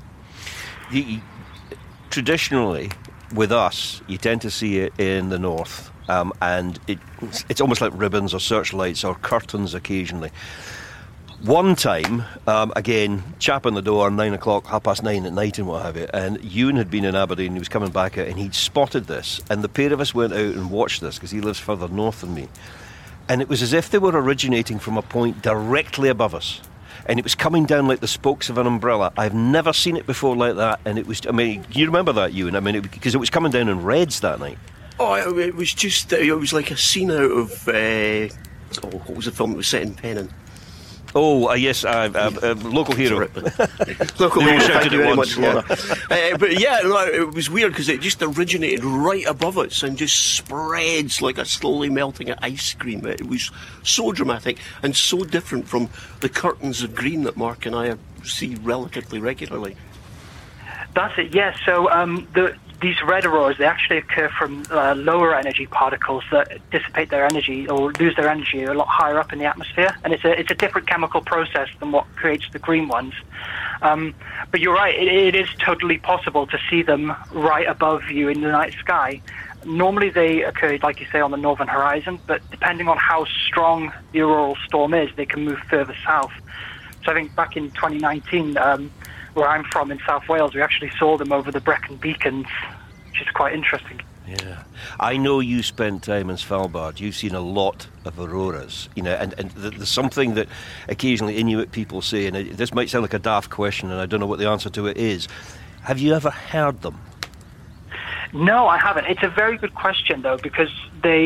Traditionally, with us, you tend to see it in the north, and it's almost like ribbons or searchlights or curtains occasionally. One time, again, chap on the door, 9 o'clock, 9:30 at night and what have you, and Ewan had been in Aberdeen, he was coming back out, and he'd spotted this, and the pair of us went out and watched this, because he lives further north than me, and it was as if they were originating from a point directly above us, and it was coming down like the spokes of an umbrella. I've never seen it before like that, and it was, you remember that, Ewan? Because it was coming down in reds that night. Oh, it was just, it was like a scene out of, what was the film that was set in Pennon? Oh, yes, local hero. Local hero, thank you very much, yeah. Laura. But yeah, no, it was weird because it just originated right above us and just spreads like a slowly melting ice cream. It was so dramatic and so different from the curtains of green that Mark and I see relatively regularly. That's it, yes. So these red auroras, they actually occur from lower energy particles that dissipate their energy or lose their energy a lot higher up in the atmosphere. And it's a different chemical process than what creates the green ones. But you're right, it is totally possible to see them right above you in the night sky. Normally they occur, like you say, on the northern horizon, but depending on how strong the auroral storm is, they can move further south. So I think back in 2019, where I'm from in South Wales, we actually saw them over the Brecon Beacons, which is quite interesting. Yeah, I know you spent time in Svalbard. You've seen a lot of auroras, and there's something that occasionally Inuit people say, and this might sound like a daft question, and I don't know what the answer to it is. Have you ever heard them? No, I haven't. It's a very good question, though, because they,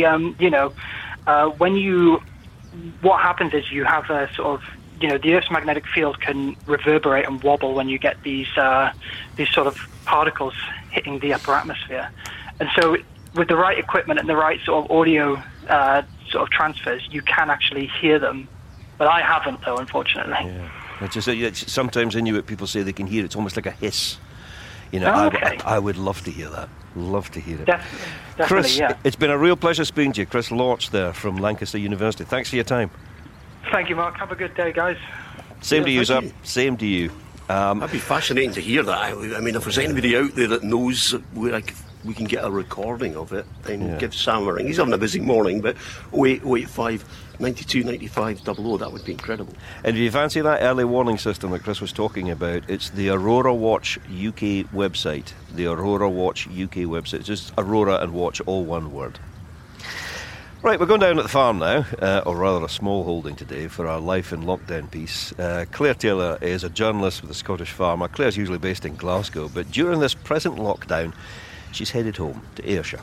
what happens is you have a sort of, the Earth's magnetic field can reverberate and wobble when you get these sort of particles hitting the upper atmosphere. And so with the right equipment and the right sort of audio sort of transfers, you can actually hear them. But I haven't, though, unfortunately. Yeah. It's sometimes Inuit people say they can hear it. It's almost like a hiss. Okay. I would love to hear that. Love to hear it. Definitely, Chris, yeah. It's been a real pleasure speaking to you. Chris Lorch there from Lancaster University. Thanks for your time. Thank you, Mark. Have a good day, guys. Same to you, sir. Same to you. That'd be fascinating to hear that. I mean, if there's anybody out there that knows where we can get a recording of it, then give Sam a ring. He's having a busy morning, but 0885 92 95 00, that would be incredible. And if you fancy that early warning system that Chris was talking about, it's the Aurora Watch UK website. The Aurora Watch UK website. It's just Aurora and Watch, all one word. Right, we're going down at the farm now, or rather a small holding today, for our Life in Lockdown piece. Claire Taylor is a journalist with the Scottish Farmer. Claire's usually based in Glasgow, but during this present lockdown, she's headed home to Ayrshire.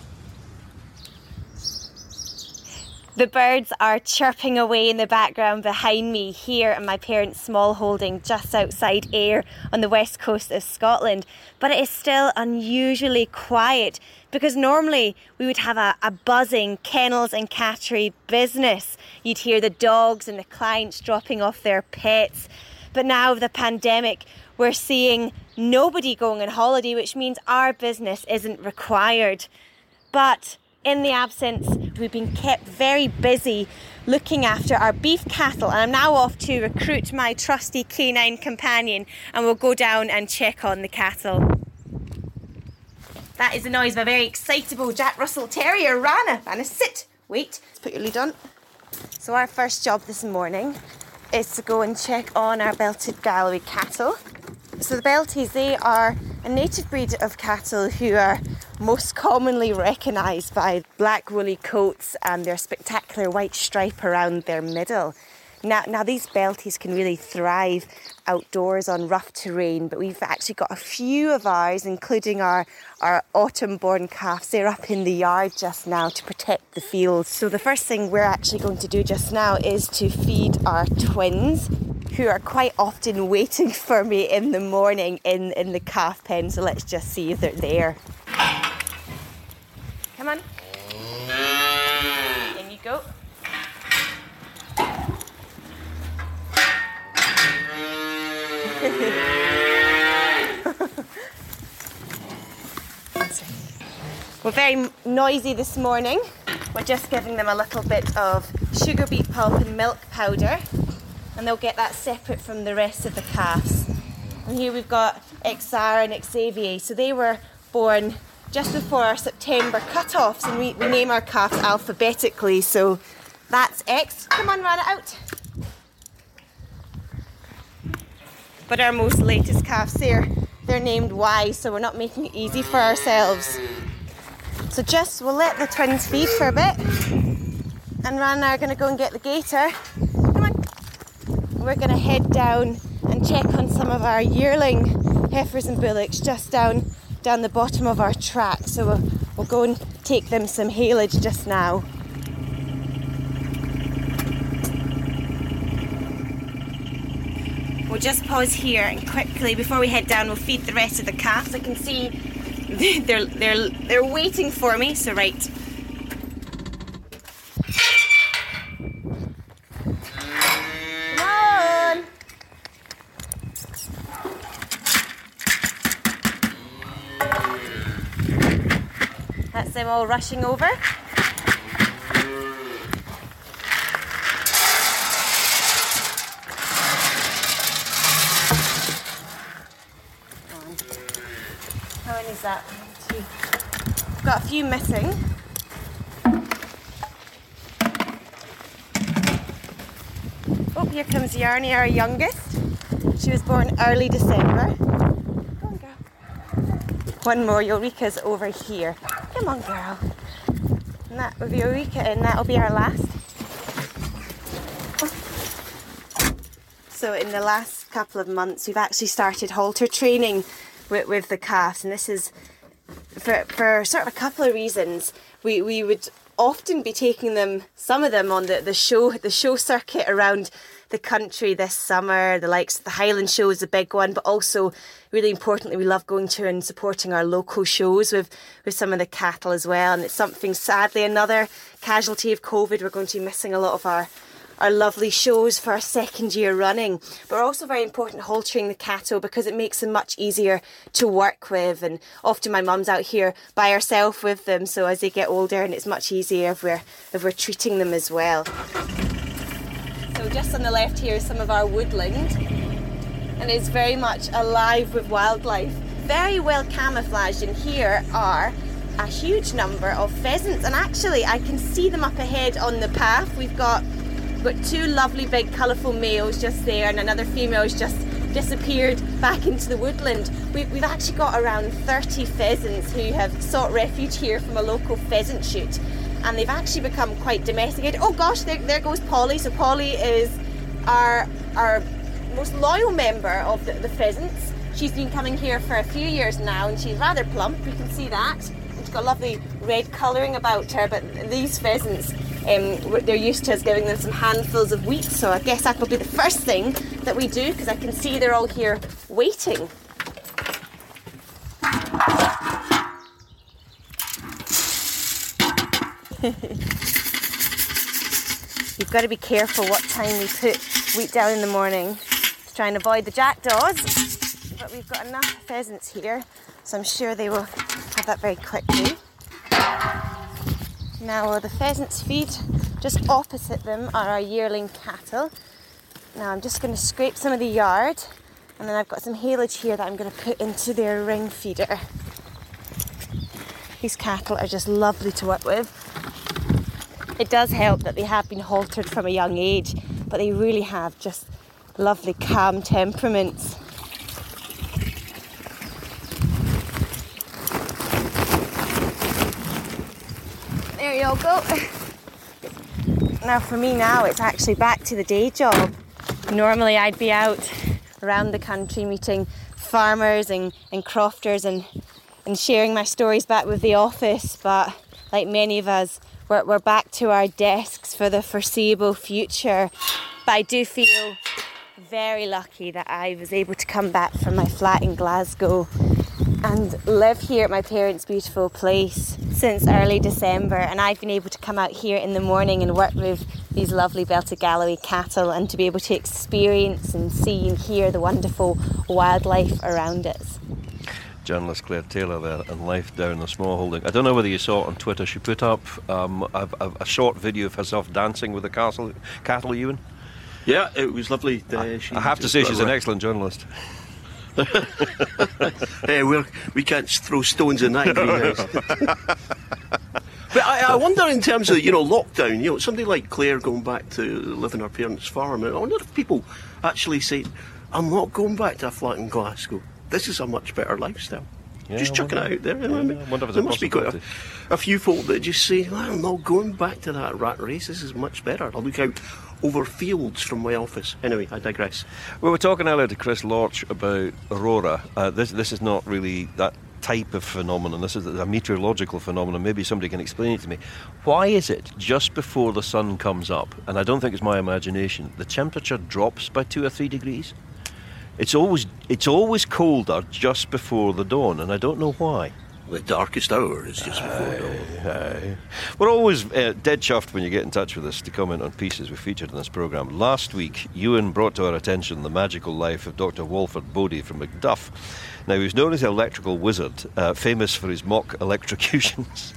The birds are chirping away in the background behind me here in my parents' small holding just outside Ayr on the west coast of Scotland. But it is still unusually quiet because normally we would have a buzzing kennels and cattery business. You'd hear the dogs and the clients dropping off their pets. But now with the pandemic, we're seeing nobody going on holiday, which means our business isn't required. But in the absence, we've been kept very busy looking after our beef cattle, and I'm now off to recruit my trusty canine companion, and we'll go down and check on the cattle. That is the noise of a very excitable Jack Russell Terrier. Rana, sit. Wait, let's put your lead on. So our first job this morning is to go and check on our belted Galloway cattle. So the Belties, they are a native breed of cattle who are most commonly recognised by black woolly coats and their spectacular white stripe around their middle. Now these Belties can really thrive outdoors on rough terrain, but we've actually got a few of ours, including our autumn-born calves. They're up in the yard just now to protect the fields. So the first thing we're actually going to do just now is to feed our twins, who are quite often waiting for me in the morning in the calf pen. So let's just see if they're there. Come on. In you go. We're very noisy this morning. We're just giving them a little bit of sugar beet pulp and milk powder, and they'll get that separate from the rest of the calves. And here we've got Xara and Xavier. So they were born just before our September cut-offs, and we name our calves alphabetically. So that's X. Come on, run it out. But our most latest calves, they're named Y, so we're not making it easy for ourselves. So we'll let the twins feed for a bit, and Ran and I are going to go and get the gator. Come on. We're going to head down and check on some of our yearling heifers and bullocks just down the bottom of our track. So we'll go and take them some haylage just now. just pause here and quickly, before we head down, we'll feed the rest of the calves. I can see they're waiting for me, so right. Come on! That's them all rushing over. How many is that? 2. I've got a few missing. Oh, here comes Yarny, our youngest. She was born early December. Go on, girl. One more, Eureka's over here. Come on, girl. And that will be Eureka, and that'll be our last. So in the last couple of months, we've actually started halter training with the calves, and this is for sort of a couple of reasons. We would often be taking them, some of them, on the show circuit around the country this summer. The likes of the Highland Show is a big one, but also really importantly, we love going to and supporting our local shows with some of the cattle as well. And it's something, sadly, another casualty of COVID. We're going to be missing a lot of our lovely shows for our second year running. But we're also very important haltering the cattle because it makes them much easier to work with, and often my mum's out here by herself with them, so as they get older, and it's much easier if we're treating them as well. So just on the left here is some of our woodland, and it's very much alive with wildlife. Very well camouflaged, and here are a huge number of pheasants, and actually I can see them up ahead on the path. We've got 2 lovely big colourful males just there, and another female has just disappeared back into the woodland. We've actually got around 30 pheasants who have sought refuge here from a local pheasant shoot, and they've actually become quite domesticated. Oh gosh, there goes Polly. So Polly is our most loyal member of the pheasants. She's been coming here for a few years now, and she's rather plump, you can see that. She's got lovely red colouring about her, but these pheasants, they're used to us giving them some handfuls of wheat, so I guess that will be the first thing that we do, because I can see they're all here waiting. You've got to be careful what time we put wheat down in the morning to try and avoid the jackdaws, but we've got enough pheasants here, so I'm sure they will have that very quickly. Now where the pheasants feed, just opposite them are our yearling cattle. Now I'm just going to scrape some of the yard, and then I've got some haylage here that I'm going to put into their ring feeder. These cattle are just lovely to work with. It does help that they have been haltered from a young age, but they really have just lovely calm temperaments. There you all go. Now for me now, it's actually back to the day job. Normally I'd be out around the country meeting farmers and crofters and sharing my stories back with the office, but like many of us, we're back to our desks for the foreseeable future. But I do feel very lucky that I was able to come back from my flat in Glasgow and live here at my parents' beautiful place since early December, and I've been able to come out here in the morning and work with these lovely Belted Galloway cattle, and to be able to experience and see and hear the wonderful wildlife around us. Journalist Claire Taylor there, and life down the small holding. I don't know whether you saw it on Twitter. She put up a short video of herself dancing with the cattle, Ewan. Yeah, it was lovely. I have to say she's an excellent journalist. Hey, we can't throw stones in that greenhouse. But I wonder, in terms of lockdown, somebody like Claire going back to live in her parents' farm, I wonder if people actually say, I'm not going back to a flat in Glasgow. This is a much better lifestyle. Yeah, just chucking it out there. There must be quite a few folk that just say, I'm not going back to that rat race. This is much better. I'll look out over fields from my office. Anyway, I digress. We were talking earlier to Chris Lorch about aurora. This is not really that type of phenomenon. This is a meteorological phenomenon. Maybe somebody can explain it to me. Why is it just before the sun comes up, and I don't think it's my imagination, the temperature drops by 2 or 3 degrees? It's always colder just before the dawn, and I don't know why. The darkest hour is just before dawn. We're always dead chuffed when you get in touch with us to comment on pieces we featured in this programme. Last week, Ewan brought to our attention the magical life of Dr. Walford Bodie from Macduff. Now, he was known as the electrical wizard, famous for his mock electrocutions.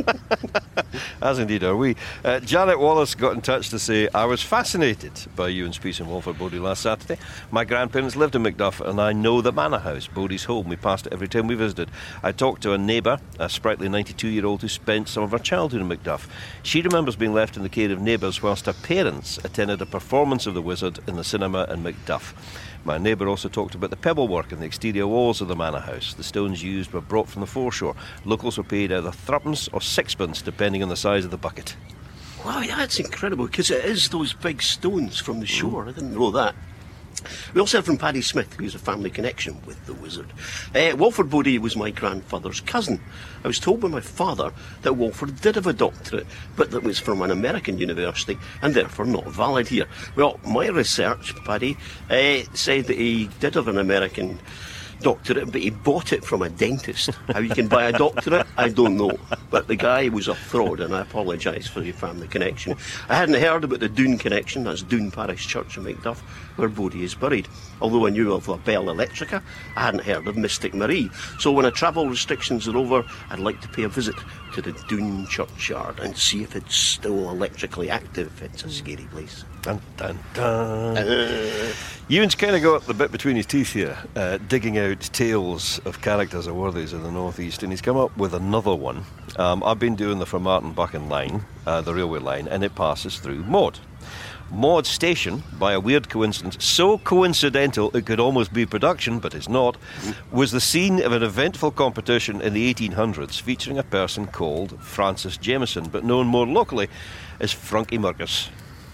As indeed are we. Janet Wallace got in touch to say, I was fascinated by Ewan's piece in Walford Bodie last Saturday. My grandparents lived in Macduff, and I know the manor house, Bodie's home. We passed it every time we visited. I talked to a neighbour, a sprightly 92-year-old who spent some of her childhood in Macduff. She remembers being left in the care of neighbours whilst her parents attended a performance of the wizard in the cinema in Macduff. My neighbour also talked about the pebble work in the exterior walls of the manor house. The stones used were brought from the foreshore. Locals were paid either threepence or sixpence, depending on the size of the bucket. Wow, that's incredible, because it is those big stones from the shore. I didn't know that. We also heard from Paddy Smith, who's a family connection with the wizard. Walford Bodie was my grandfather's cousin. I was told by my father that Walford did have a doctorate, but that was from an American university and therefore not valid here. Well, my research, Paddy, said that he did have an American doctorate, but he bought it from a dentist. How you can buy a doctorate, I don't know. But the guy was a fraud, and I apologise for your family connection. I hadn't heard about the Doon connection, that's Doon Parish Church in Macduff, where Bodie is buried. Although I knew of La Belle Electrica, I hadn't heard of Mystic Marie. So when our travel restrictions are over, I'd like to pay a visit to the Doon churchyard and see if it's still electrically active. It's a scary place. Dun, dun, dun. Ewan's kind of got the bit between his teeth here, digging out tales of characters or worthies in the North East, and he's come up with another one. I've been doing the Formartine Buchan line, the railway line, and it passes through Maud. Maud Station, by a weird coincidence, so coincidental it could almost be production, but it's not, was the scene of an eventful competition in the 1800s featuring a person called Francis Jameson, but known more locally as Frankie Murgus.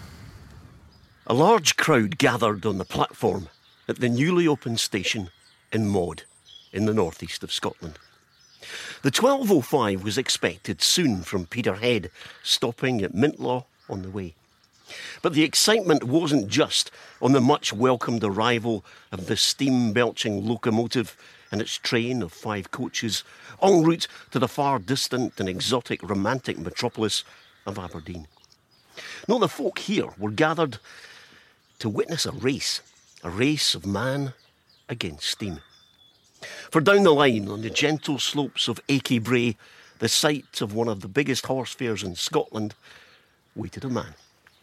A large crowd gathered on the platform at the newly opened station in Maud, in the northeast of Scotland. The 12:05 was expected soon from Peterhead, stopping at Mintlaw on the way. But the excitement wasn't just on the much-welcomed arrival of the steam-belching locomotive and its train of 5 coaches en route to the far-distant and exotic romantic metropolis of Aberdeen. No, the folk here were gathered to witness a race of man against steam. For down the line, on the gentle slopes of Achy Bray, the site of one of the biggest horse fairs in Scotland, waited a man.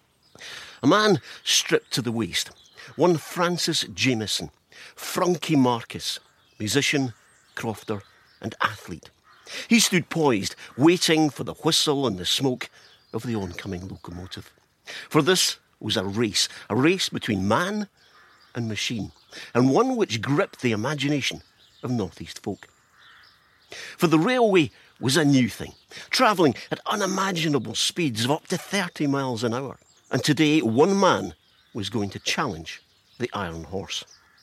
A man stripped to the waist, one Francis Jameson, Frankie Marcus, musician, crofter and athlete. He stood poised, waiting for the whistle and the smoke of the oncoming locomotive. For this was a race between man and machine, and one which gripped the imagination of northeast folk. For the railway was a new thing, travelling at unimaginable speeds of up to 30 miles an hour. And today, one man was going to challenge the Iron Horse.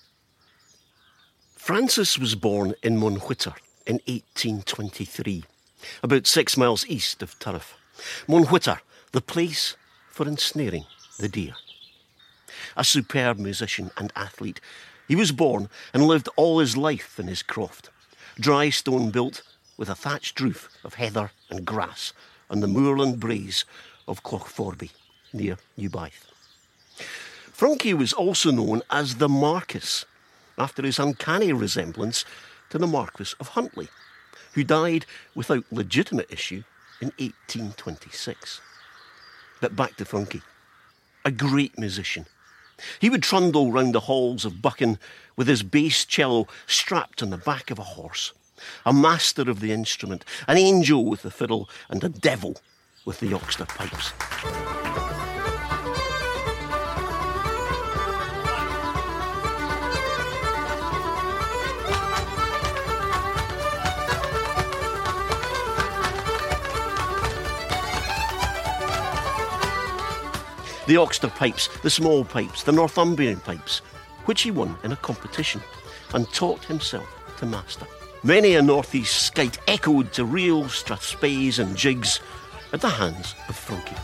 Francis was born in Monwhitter in 1823, about 6 miles east of Turriff. Monwhitter, the place for ensnaring the deer. A superb musician and athlete, he was born and lived all his life in his croft, dry stone built with a thatched roof of heather and grass on the moorland braes of Clochforby, near Newbyth. Frankie was also known as the Marquis, after his uncanny resemblance to the Marquis of Huntly, who died without legitimate issue in 1826. But back to Frankie, a great musician. He would trundle round the halls of Buchan with his bass cello strapped on the back of a horse, a master of the instrument, an angel with the fiddle and a devil with the Oxter pipes. The Oxter pipes, the small pipes, the Northumbrian pipes, which he won in a competition and taught himself to master. Many a northeast skite echoed to real strathspeys and jigs at the hands of Frankie.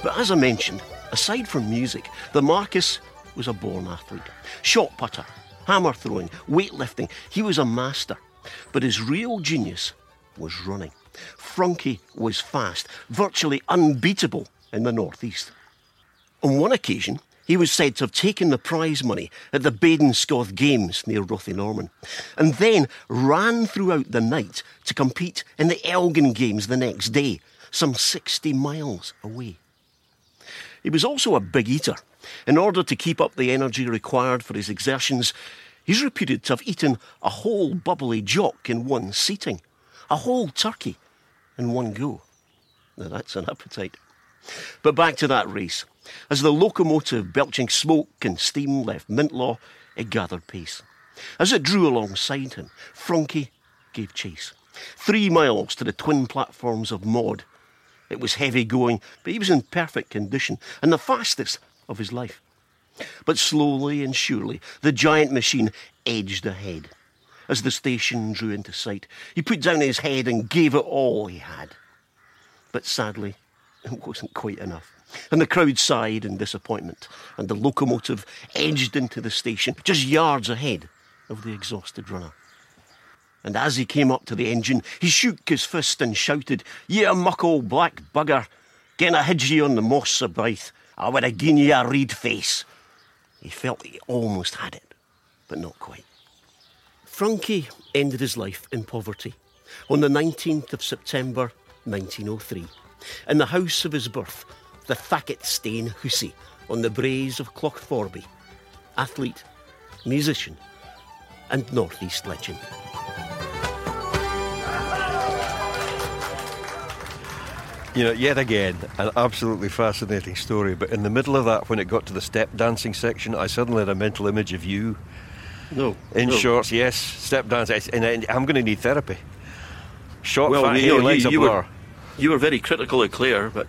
But as I mentioned, aside from music, the Marcus was a born athlete. Shot putter, hammer throwing, weightlifting. He was a master. But his real genius was running. Frunky was fast, virtually unbeatable in the Northeast. On one occasion, he was said to have taken the prize money at the Basingstoke Games near Rothinorman, and then ran throughout the night to compete in the Elgin Games the next day, some 60 miles away. He was also a big eater. In order to keep up the energy required for his exertions, he's reputed to have eaten a whole bubbly jock in one seating, a whole turkey in one go. Now that's an appetite. But back to that race. As the locomotive belching smoke and steam left Mintlaw, it gathered pace. As it drew alongside him, Frunky gave chase. 3 miles to the twin platforms of Maud. It was heavy going, but he was in perfect condition and the fastest of his life. But slowly and surely, the giant machine edged ahead. As the station drew into sight, he put down his head and gave it all he had. But sadly, it wasn't quite enough. And the crowd sighed in disappointment, and the locomotive edged into the station just yards ahead of the exhausted runner. And as he came up to the engine, he shook his fist and shouted, "Ye muckle black bugger, gin I hid ye on the moss o' Blyth, I would have gi'n ye a reed face." He felt he almost had it, but not quite. Frunky ended his life in poverty on the 19th of September 1903, in the house of his birth, the Thacketstane Hussey, on the braes of Clochforby. Athlete, musician, and Northeast legend. You know, yet again, an absolutely fascinating story. But in the middle of that, when it got to the step dancing section, I suddenly had a mental image of you. In shorts, yes, step dancing. And I'm going to need therapy. Short, fat, hairy legs, a blur. You were very critical of Claire, but...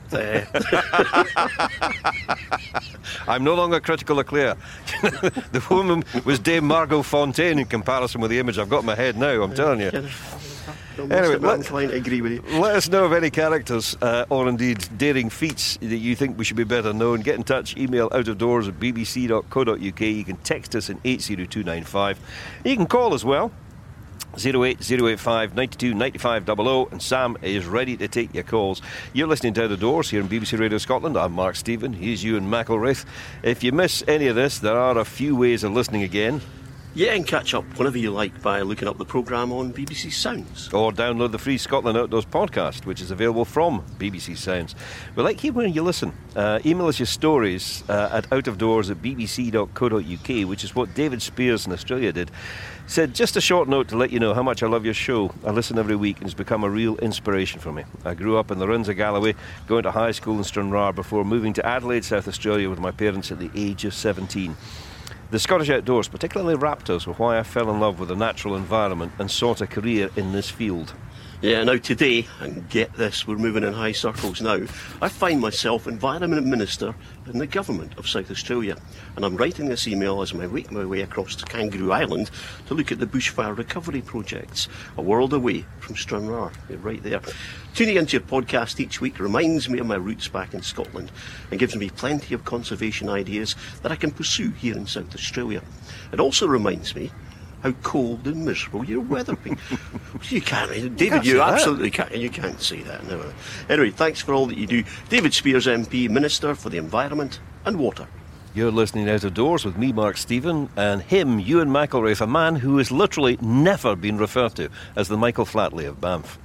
I'm no longer critical of Claire. The woman was Dame Margot Fontaine in comparison with the image I've got in my head now, I'm telling you. Anyway, I'm inclined to agree with you. Let us know of any characters or indeed daring feats that you think we should be better known. Get in touch, email outofdoors@bbc.co.uk. You can text us in 80295. You can call as well, 08085 92 95 00, and Sam is ready to take your calls. You're listening to Out of Doors here on BBC Radio Scotland. I'm Mark Stephen, he's Ewan McElraith. If you miss any of this, there are a few ways of listening again. Yeah, and catch up whenever you like by looking up the programme on BBC Sounds. Or download the free Scotland Outdoors podcast, which is available from BBC Sounds. We like hearing when you listen. Email us your stories at outofdoors@bbc.co.uk, which is what David Spears in Australia did. Said, just a short note to let you know how much I love your show. I listen every week and it's become a real inspiration for me. I grew up in the Runs of Galloway, going to high school in Stranraer before moving to Adelaide, South Australia with my parents at the age of 17. The Scottish outdoors, particularly raptors, were why I fell in love with the natural environment and sought a career in this field. Yeah, now today, and get this, we're moving in high circles now, I find myself Environment Minister in the Government of South Australia. And I'm writing this email as I make my way across to Kangaroo Island to look at the bushfire recovery projects, a world away from Stranraer. You're right there. Tuning into your podcast each week reminds me of my roots back in Scotland and gives me plenty of conservation ideas that I can pursue here in South Australia. It also reminds me how cold and miserable your weather be. You can't, David, you absolutely can't. You can't say that. No. Anyway, thanks for all that you do. David Spears MP, Minister for the Environment and Water. You're listening Out of Doors with me, Mark Stephen, and him, Ewan McElraith, a man who has literally never been referred to as the Michael Flatley of Banff.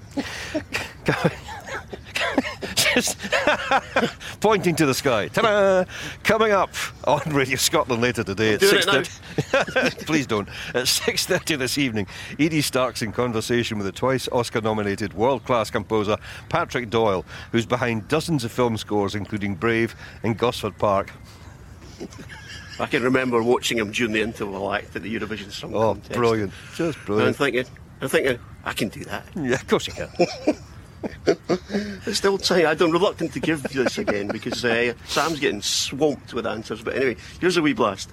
Just pointing to the sky. Ta-da! Coming up on Radio Scotland later today at 6:30. Please don't. At 6:30 this evening, Edie Stark's in conversation with the twice Oscar-nominated world-class composer Patrick Doyle, who's behind dozens of film scores, including Brave and Gosford Park. I can remember watching him during the interval act at the Eurovision Song Contest. Oh, brilliant. Just brilliant. And I'm thinking, I can do that. Yeah, of course you can. It's still time. I'm reluctant to give this again because Sam's getting swamped with answers. But anyway, here's a wee blast.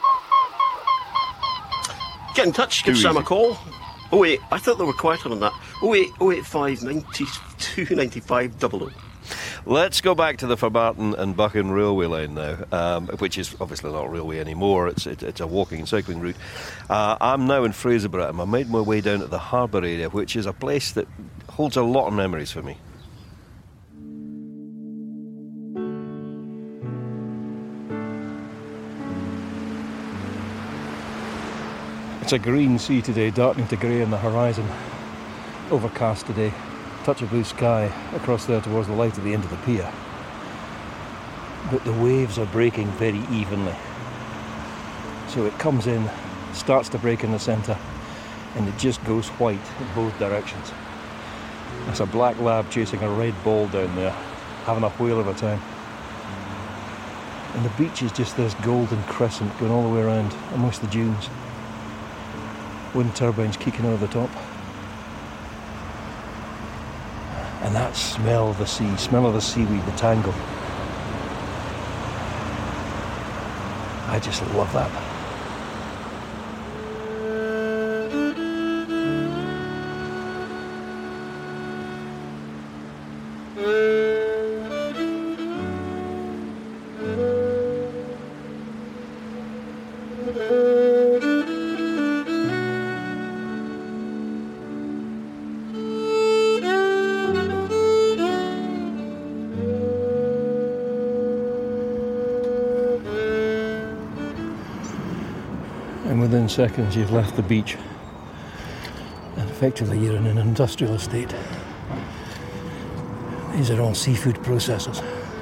Get in touch, give Sam a call. Oh wait, I thought they were quieter than that. 085 92 95 00. Let's go back to the Forbarton and Buchan railway line now, which is obviously not a railway anymore. It's a walking and cycling route. I'm now in Fraserburgh, and I made my way down to the harbour area, which is a place that holds a lot of memories for me. It's a green sea today, darkening to grey on the horizon. Overcast today. Touch of blue sky across there towards the light at the end of the pier. But the waves are breaking very evenly. So it comes in, starts to break in the centre, and it just goes white in both directions. There's a black lab chasing a red ball down there, having a whale of a time. And the beach is just this golden crescent going all the way around amongst the dunes. Wind turbines kicking over the top. And that smell of the sea, smell of the seaweed, the tangle. I just love that. And within seconds you've left the beach, and effectively you're in an industrial estate. These are all seafood processors.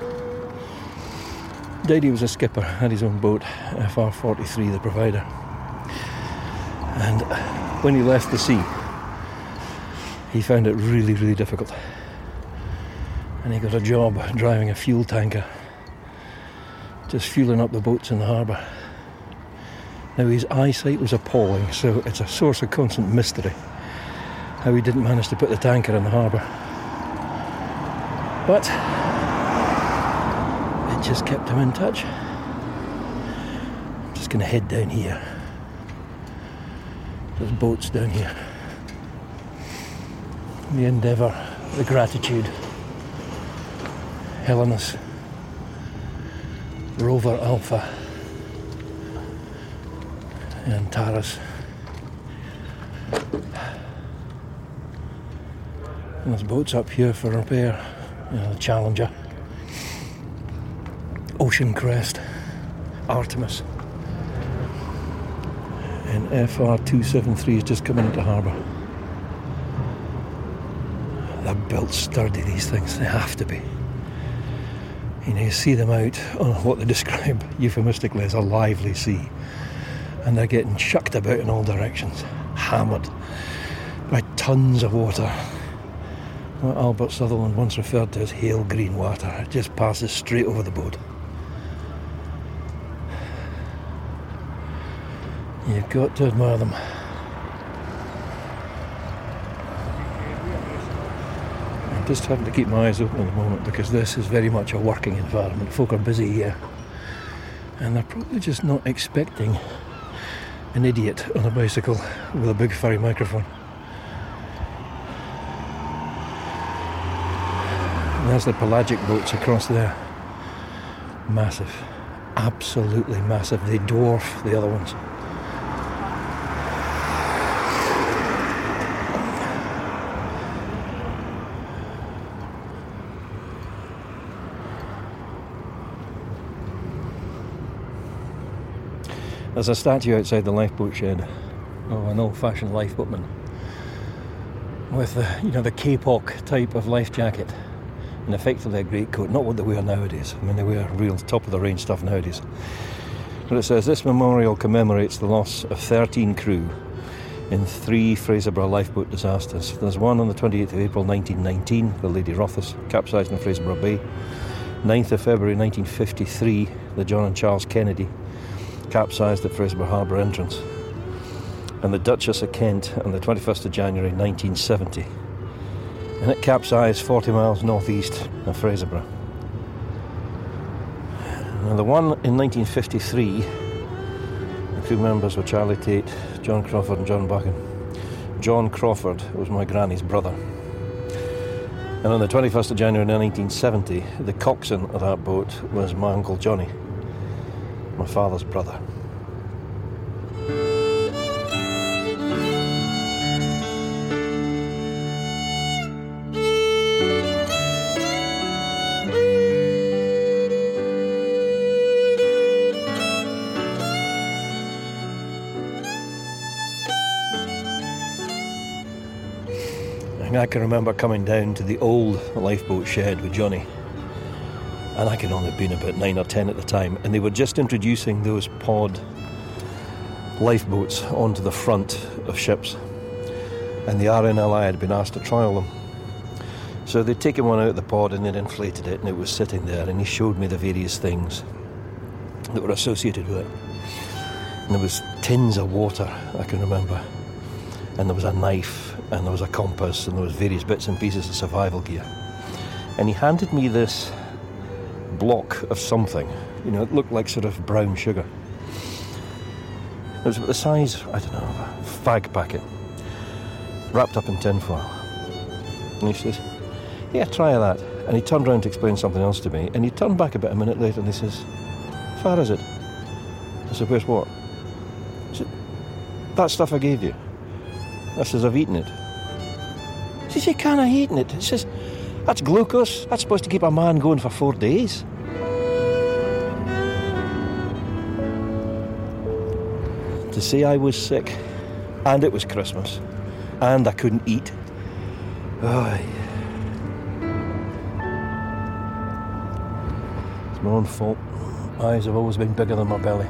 Daddy was a skipper, had his own boat, FR43, the provider. And when he left the sea, he found it really, really difficult. And he got a job driving a fuel tanker, just fueling up the boats in the harbour. Now his eyesight was appalling, so it's a source of constant mystery how he didn't manage to put the tanker in the harbour. But it just kept him in touch. I'm just going to head down here. There's boats down here. The Endeavour, the Gratitude, Helenus, Rover Alpha, and Taurus. And there's boats up here for repair. The Challenger, Ocean Crest, Artemis, and FR273 is just coming into harbour. They're built sturdy, these things, they have to be. You see them out on what they describe euphemistically as a lively sea, and they're getting chucked about in all directions, hammered by tons of water. What Albert Sutherland once referred to as hail green water. It just passes straight over the boat. You've got to admire them. I'm just having to keep my eyes open at the moment because this is very much a working environment. Folk are busy here, and they're probably just not expecting an idiot on a bicycle with a big furry microphone. And there's the pelagic boats across there. Massive. Absolutely massive. They dwarf the other ones. There's a statue outside the lifeboat shed of an old-fashioned lifeboatman with the K-Pop type of life jacket and effectively a greatcoat, not what they wear nowadays. I mean, they wear real top-of-the-range stuff nowadays. But it says, this memorial commemorates the loss of 13 crew in 3 Fraserburgh lifeboat disasters. There's one on the 28th of April 1919, the Lady Rothes, capsized in Fraserburgh Bay. 9th of February 1953, the John and Charles Kennedy, capsized at Fraserburgh Harbour entrance. And the Duchess of Kent on the 21st of January 1970. And it capsized 40 miles northeast of Fraserburgh. Now the one in 1953, the crew members were Charlie Tate, John Crawford and John Buchan. John Crawford was my granny's brother. And on the 21st of January 1970, the coxswain of that boat was my Uncle Johnny, my father's brother. I can remember coming down to the old lifeboat shed with Johnny, and I could only have been about 9 or 10 at the time, and they were just introducing those pod lifeboats onto the front of ships, and the RNLI had been asked to trial them. So they'd taken one out of the pod and they'd inflated it, and it was sitting there, and he showed me the various things that were associated with it. And there was tins of water, I can remember, and there was a knife, and there was a compass, and there was various bits and pieces of survival gear. And he handed me this block of something. You know, it looked like sort of brown sugar. It was about the size, I don't know, of a fag packet, wrapped up in tinfoil. And he says, yeah, try that. And he turned around to explain something else to me, and he turned back about a minute later and he says, how far is it? I said, where's what? He said, that stuff I gave you. I says, I've eaten it. He says, you can't have eaten it. He says, that's glucose. That's supposed to keep a man going for 4 days. To say I was sick, and it was Christmas, and I couldn't eat. Oh, it's my own fault. My eyes have always been bigger than my belly.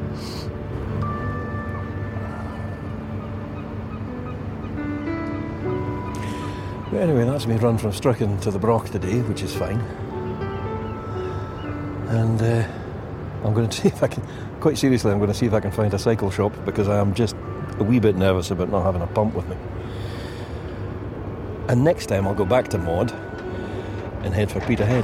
But anyway, that's me run from Stricken to the Broch today, which is fine. And I'm going to see if I can, quite seriously, I'm going to see if I can find a cycle shop, because I am just a wee bit nervous about not having a pump with me. And next time I'll go back to Maud and head for Peterhead.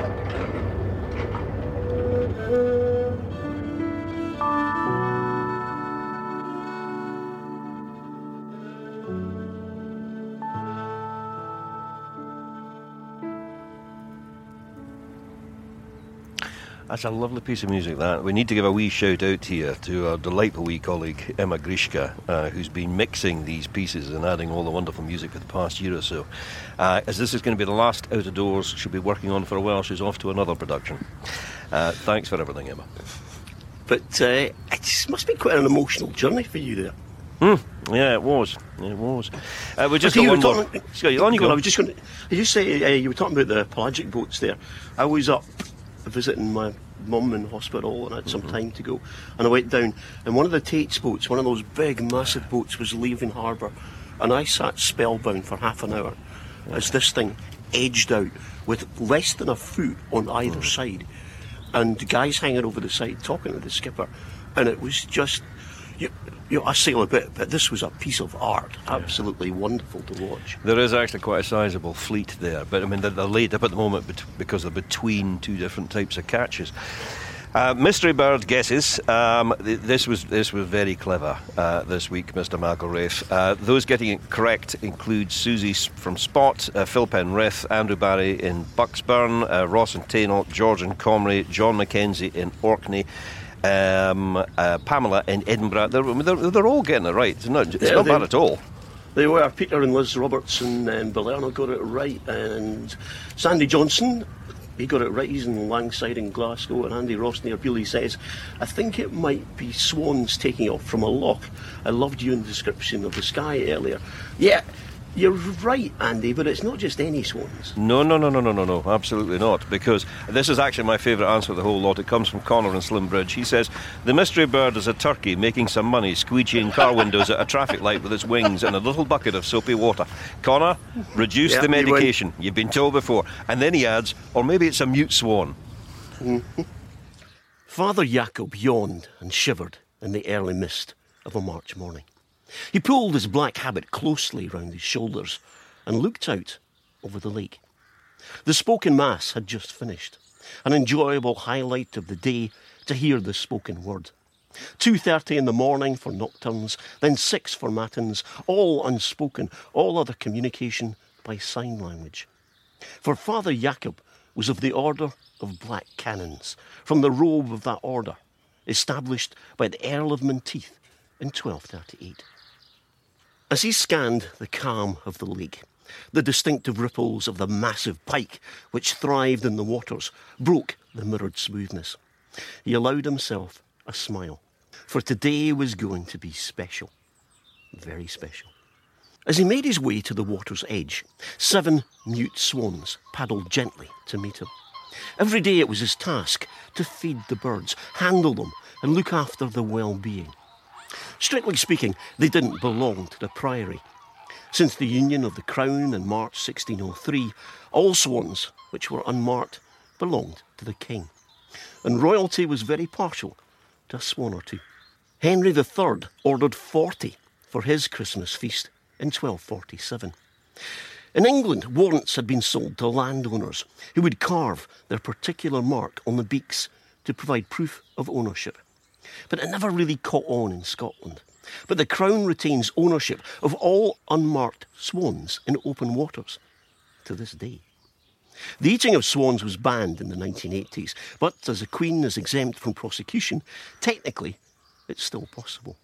That's a lovely piece of music, that. We need to give a wee shout out here to our delightful wee colleague Emma Grishka, who's been mixing these pieces and adding all the wonderful music for the past year or so. As this is going to be the last out of doors she'll be working on for a while, she's off to another production. Thanks for everything, Emma. But it must be quite an emotional journey for you there. Yeah, it was. It was. We just got one more. I was just going to. You say you were talking about the pelagic boats there. I was up visiting my mum in hospital and I had some time to go, and I went down, and one of the Tate's boats, one of those big massive boats, was leaving harbour, and I sat spellbound for half an hour as this thing edged out with less than a foot on either side, and guys hanging over the side talking to the skipper, and it was just, you know, I sail a bit, but this was a piece of art, absolutely wonderful to watch. There is actually quite a sizable fleet there, but I mean they're laid up at the moment because they're between two different types of catches. Mystery Bird guesses. This was very clever this week, Mr. McElraith. Those getting it correct include Susie from Spot, Phil Penrith, Andrew Barry in Bucksburn, Ross in Tainall, George in Comrie, John Mackenzie in Orkney, Pamela in Edinburgh. They're all getting it right. It's not bad at all. They were. Peter and Liz Robertson in Balerno got it right, and Sandy Johnson, he got it right. He's in Langside in Glasgow, and Andy Ross near Beaulieu says, I think it might be swans taking off from a loch. I loved your description of the sky earlier. Yeah, you're right, Andy, but it's not just any swans. No, absolutely not, because this is actually my favourite answer of the whole lot. It comes from Connor in Slimbridge. He says, the mystery bird is a turkey making some money squeegeeing car windows at a traffic light with its wings and a little bucket of soapy water. Connor, reduce the medication. You've been told before. And then he adds, or maybe it's a mute swan. Father Jacob yawned and shivered in the early mist of a March morning. He pulled his black habit closely round his shoulders and looked out over the lake. The spoken mass had just finished, an enjoyable highlight of the day to hear the spoken word. 2:30 in the morning for nocturnes, then 6 for matins, all unspoken, all other communication by sign language. For Father Jacob was of the order of Black Canons, from the robe of that order, established by the Earl of Menteith in 1238. As he scanned the calm of the lake, the distinctive ripples of the massive pike which thrived in the waters broke the mirrored smoothness. He allowed himself a smile, for today was going to be special, very special. As he made his way to the water's edge, 7 mute swans paddled gently to meet him. Every day it was his task to feed the birds, handle them, and look after their well-being. Strictly speaking, they didn't belong to the priory. Since the union of the Crown in March 1603, all swans which were unmarked belonged to the king, and royalty was very partial to a swan or two. Henry III ordered 40 for his Christmas feast in 1247. In England, warrants had been sold to landowners who would carve their particular mark on the beaks to provide proof of ownership. But it never really caught on in Scotland. But the Crown retains ownership of all unmarked swans in open waters to this day. The eating of swans was banned in the 1980s, but as the Queen is exempt from prosecution, technically it's still possible.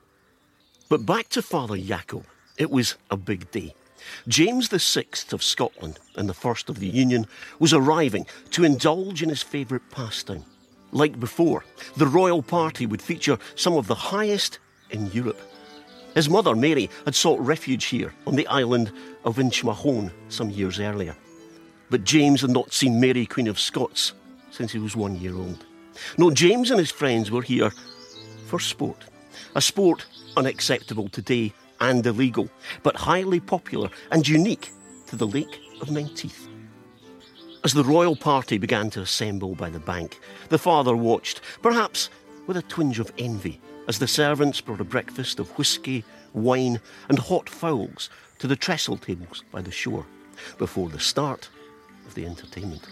But back to Father Jacob, it was a big day. James VI of Scotland, and the first of the Union, was arriving to indulge in his favourite pastime. Like before, the royal party would feature some of the highest in Europe. His mother, Mary, had sought refuge here on the island of Inchmahone some years earlier. But James had not seen Mary, Queen of Scots, since he was 1 year old. No, James and his friends were here for sport. A sport unacceptable today and illegal, but highly popular and unique to the Lake of Menteith. As the royal party began to assemble by the bank, the father watched, perhaps with a twinge of envy, as the servants brought a breakfast of whisky, wine and hot fowls to the trestle tables by the shore, before the start of the entertainment.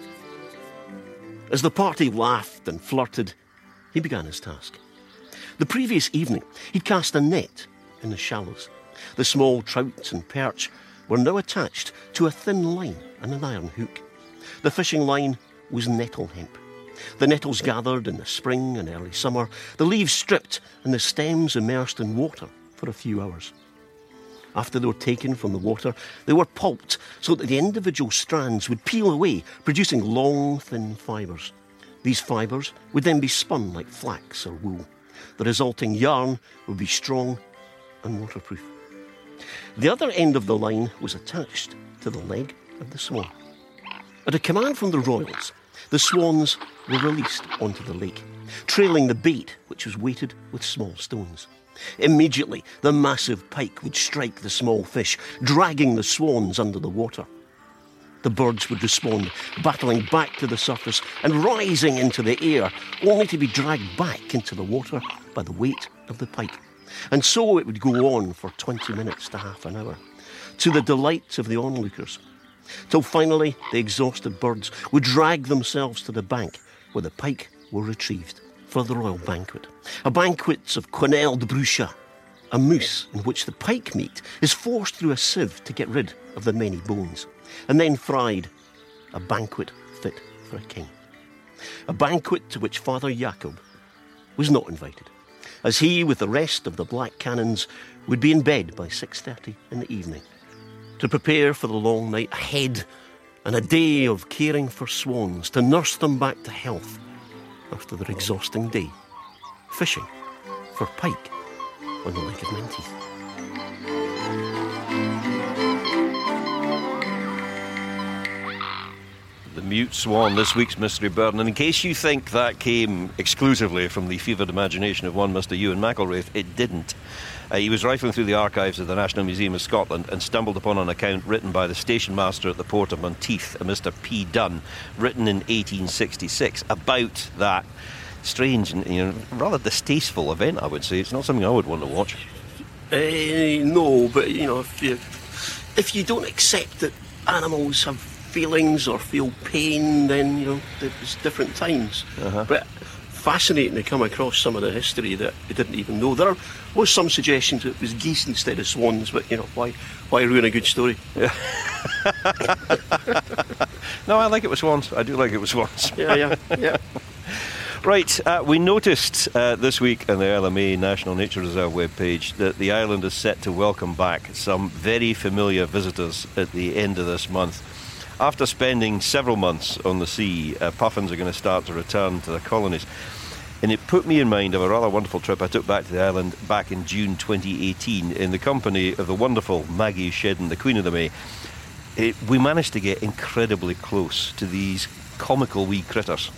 As the party laughed and flirted, he began his task. The previous evening, he'd cast a net in the shallows. The small trout and perch were now attached to a thin line and an iron hook. The fishing line was nettle hemp. The nettles gathered in the spring and early summer, the leaves stripped and the stems immersed in water for a few hours. After they were taken from the water, they were pulped so that the individual strands would peel away, producing long, thin fibres. These fibres would then be spun like flax or wool. The resulting yarn would be strong and waterproof. The other end of the line was attached to the leg of the swan. At a command from the royals, the swans were released onto the lake, trailing the bait, which was weighted with small stones. Immediately, the massive pike would strike the small fish, dragging the swans under the water. The birds would respond, battling back to the surface and rising into the air, only to be dragged back into the water by the weight of the pike. And so it would go on for 20 minutes to half an hour, to the delight of the onlookers, till finally the exhausted birds would drag themselves to the bank where the pike were retrieved for the royal banquet. A banquet of quenelle de bruchat, a mousse in which the pike meat is forced through a sieve to get rid of the many bones, and then fried, a banquet fit for a king. A banquet to which Father Jacob was not invited, as he, with the rest of the Black Canons, would be in bed by 6:30 in the evening, to prepare for the long night ahead and a day of caring for swans, to nurse them back to health after their exhausting day, fishing for pike on the Lake of Menteith. The Mute Swan, this week's mystery bird. And in case you think that came exclusively from the fevered imagination of one Mr. Ewan McElwraith, it didn't. He was rifling through the archives of the National Museum of Scotland and stumbled upon an account written by the station master at the port of Menteith, a Mr. P. Dunn, written in 1866, about that strange and rather distasteful event, I would say. It's not something I would want to watch. No, but if you don't accept that animals have feelings or feel pain, then there's different times. But fascinating to come across some of the history that you didn't even know. There was some suggestions that it was geese instead of swans, but why ruin a good story? Yeah. No, I like it with swans. I do like it with swans. Yeah. Right, we noticed this week on the Isle of May National Nature Reserve webpage that the island is set to welcome back some very familiar visitors at the end of this month. After spending several months on the sea, puffins are going to start to return to their colonies. And it put me in mind of a rather wonderful trip I took back to the island back in June 2018 in the company of the wonderful Maggie Shedden, the Queen of the May. We managed to get incredibly close to these comical wee critters.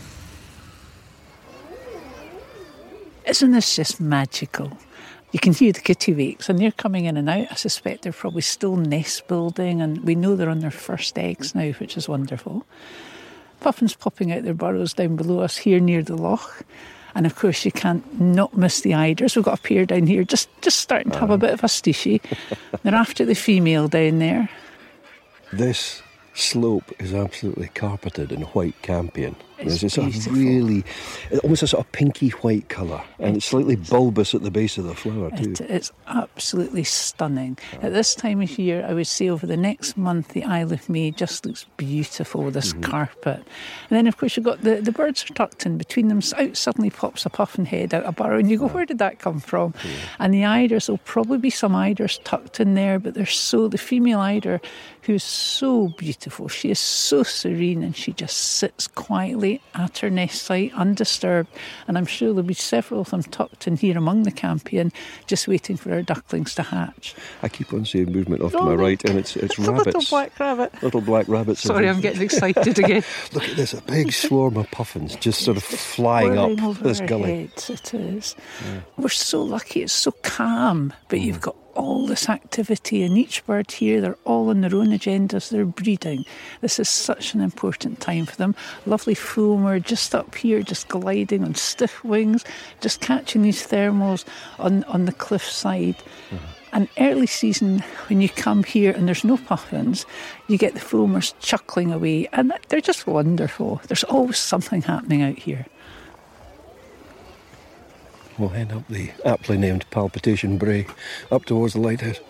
Isn't this just magical? You can hear the kittiwakes and they're coming in and out. I suspect they're probably still nest building, and we know they're on their first eggs now, which is wonderful. Puffins popping out their burrows down below us here near the loch. And of course you can't not miss the eiders. We've got a pair down here just starting to have a bit of a steeshy. They're after the female down there. This slope is absolutely carpeted in white campion. It's a sort of really, almost a sort of pinky white colour, and it's slightly bulbous at the base of the flower too. It's absolutely stunning. At this time of year, I would say over the next month, the Isle of May just looks beautiful, this carpet. And then, of course, you've got the birds are tucked in between them. Out suddenly pops a puffin head out a burrow, and you go, where did that come from? And the eiders, there'll probably be some eiders tucked in there, but the female eider, who's so beautiful, she is so serene, and she just sits quietly at her nest site, undisturbed, and I'm sure there'll be several of them tucked in here among the campion, just waiting for our ducklings to hatch. I keep on seeing movement off to my right, and it's rabbits. Little black rabbit. Little black rabbits. Sorry, I'm getting excited again. Look at this, a big swarm of puffins just sort of flying up over this our gully. Heads, it is. Yeah. We're so lucky, it's so calm, but you've got all this activity, and each bird here, they're all on their own agendas, they're breeding. This is such an important time for them. Lovely fulmar just up here, just gliding on stiff wings, just catching these thermals on the cliff side. And early season, when you come here and there's no puffins, you get the fulmars chuckling away, and they're just wonderful. There's always something happening out here. We'll head up the aptly named Palpitation Brae, up towards the lighthouse.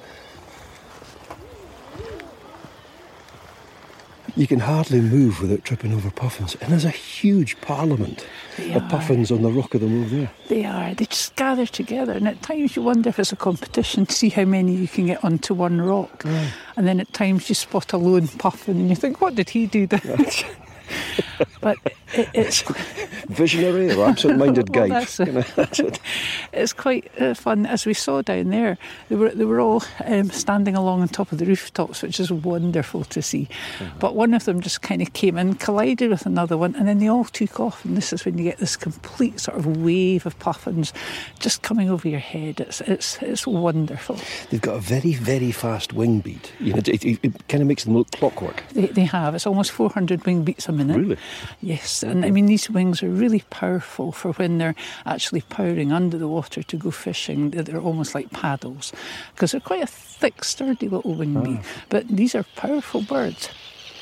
You can hardly move without tripping over puffins, and there's a huge parliament of puffins on the rock of them over there. They are. They just gather together, and at times you wonder if it's a competition to see how many you can get onto one rock. Right. And then at times you spot a lone puffin and you think, what did he do then? But it's visionary or absent-minded guide. That's it. It's quite fun. As we saw down there, they were all standing along on top of the rooftops, which is wonderful to see. But one of them just kind of came in, collided with another one, and then they all took off. And this is when you get this complete sort of wave of puffins just coming over your head. It's wonderful. They've got a very, very fast wing beat. It kind of makes them look clockwork. They have. It's almost 400 wing beats a minute. Really? Yes, and I mean these wings are really powerful for when they're actually powering under the water to go fishing. They're almost like paddles because they're quite a thick, sturdy little wing beat. But these are powerful birds.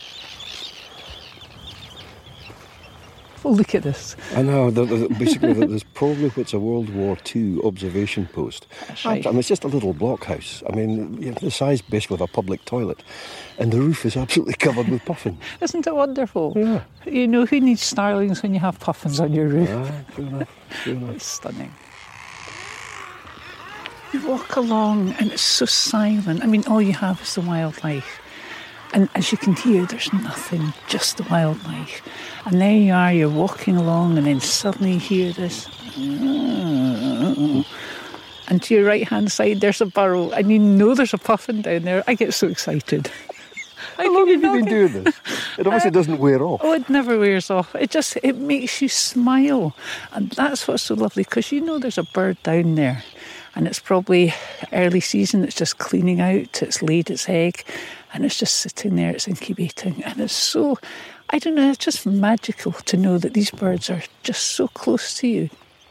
Oh, look at this. I know. Basically, there's probably what's a World War II observation post. That's right. And it's just a little blockhouse. I mean, the size basically of a public toilet. And the roof is absolutely covered with puffin. Isn't it wonderful? Yeah. You know, who needs starlings when you have puffins on your roof? True enough. It's stunning. You walk along and it's so silent. I mean, all you have is the wildlife. And as you can hear, there's nothing, just the wildlife. And there you are, you're walking along, and then suddenly you hear this. And to your right-hand side, there's a burrow, and you know there's a puffin down there. I get so excited. How long have you been doing this? It obviously doesn't wear off. Oh, it never wears off. It makes you smile. And that's what's so lovely, because you know there's a bird down there. And it's probably early season, it's just cleaning out, it's laid its egg, and it's just sitting there, it's incubating. And it's so, I don't know, it's just magical to know that these birds are just so close to you.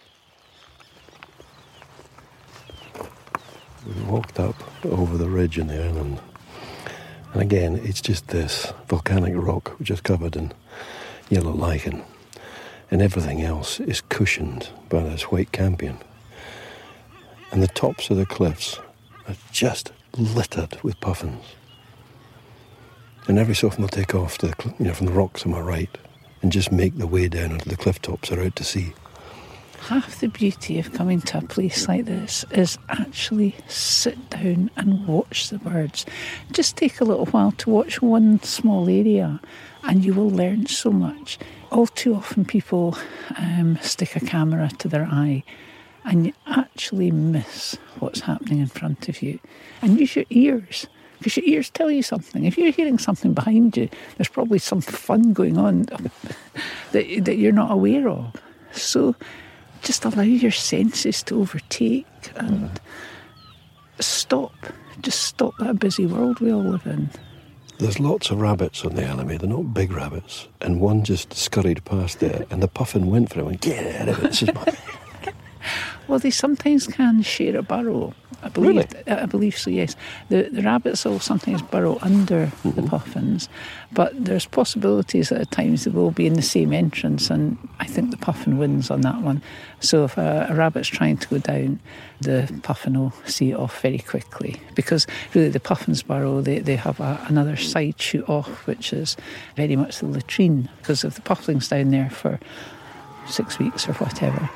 We walked up over the ridge in the island. And again, it's just this volcanic rock, which is covered in yellow lichen. and everything else is cushioned by this white campion. And the tops of the cliffs are just littered with puffins. And every so often they'll take off to from the rocks on my right and just make the way down onto the cliff tops or out to sea. Half the beauty of coming to a place like this is actually sit down and watch the birds. Just take a little while to watch one small area and you will learn so much. All too often people stick a camera to their eye and you actually miss what's happening in front of you. And use your ears, because your ears tell you something. If you're hearing something behind you, there's probably some fun going on that you're not aware of. So just allow your senses to overtake and stop. Just stop that busy world we all live in. There's lots of rabbits on the Alamy. They're not big rabbits. And one just scurried past there, and the puffin went for it and went, get out of it, this is mine. Well, they sometimes can share a burrow. I believe, really? I believe so, yes. The rabbits will sometimes burrow under the puffins, but there's possibilities that at times they will be in the same entrance, and I think the puffin wins on that one. So if a rabbit's trying to go down, the puffin will see it off very quickly, because really the puffins burrow, they have another side shoot off, which is very much the latrine, because if the puffin's down there for 6 weeks or whatever.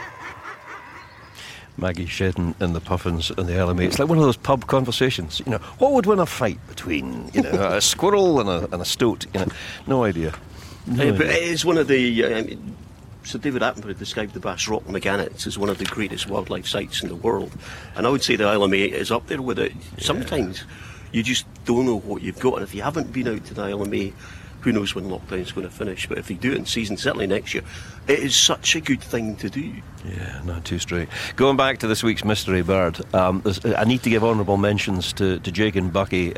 Maggie Shedden and the puffins and the Alamy. It's like one of those pub conversations. What would win a fight between a squirrel and a stoat? No idea. But it is one of the. Sir David Attenborough described the Bass Rock Magannets as one of the greatest wildlife sites in the world, and I would say the Isle of May is up there with it. Sometimes you just don't know what you've got, and if you haven't been out to the Isle of May, who knows when lockdown's going to finish, but if you do it in season, certainly next year, it is such a good thing to do. Yeah, not too straight. Going back to this week's mystery bird, I need to give honourable mentions to Jake and Bucky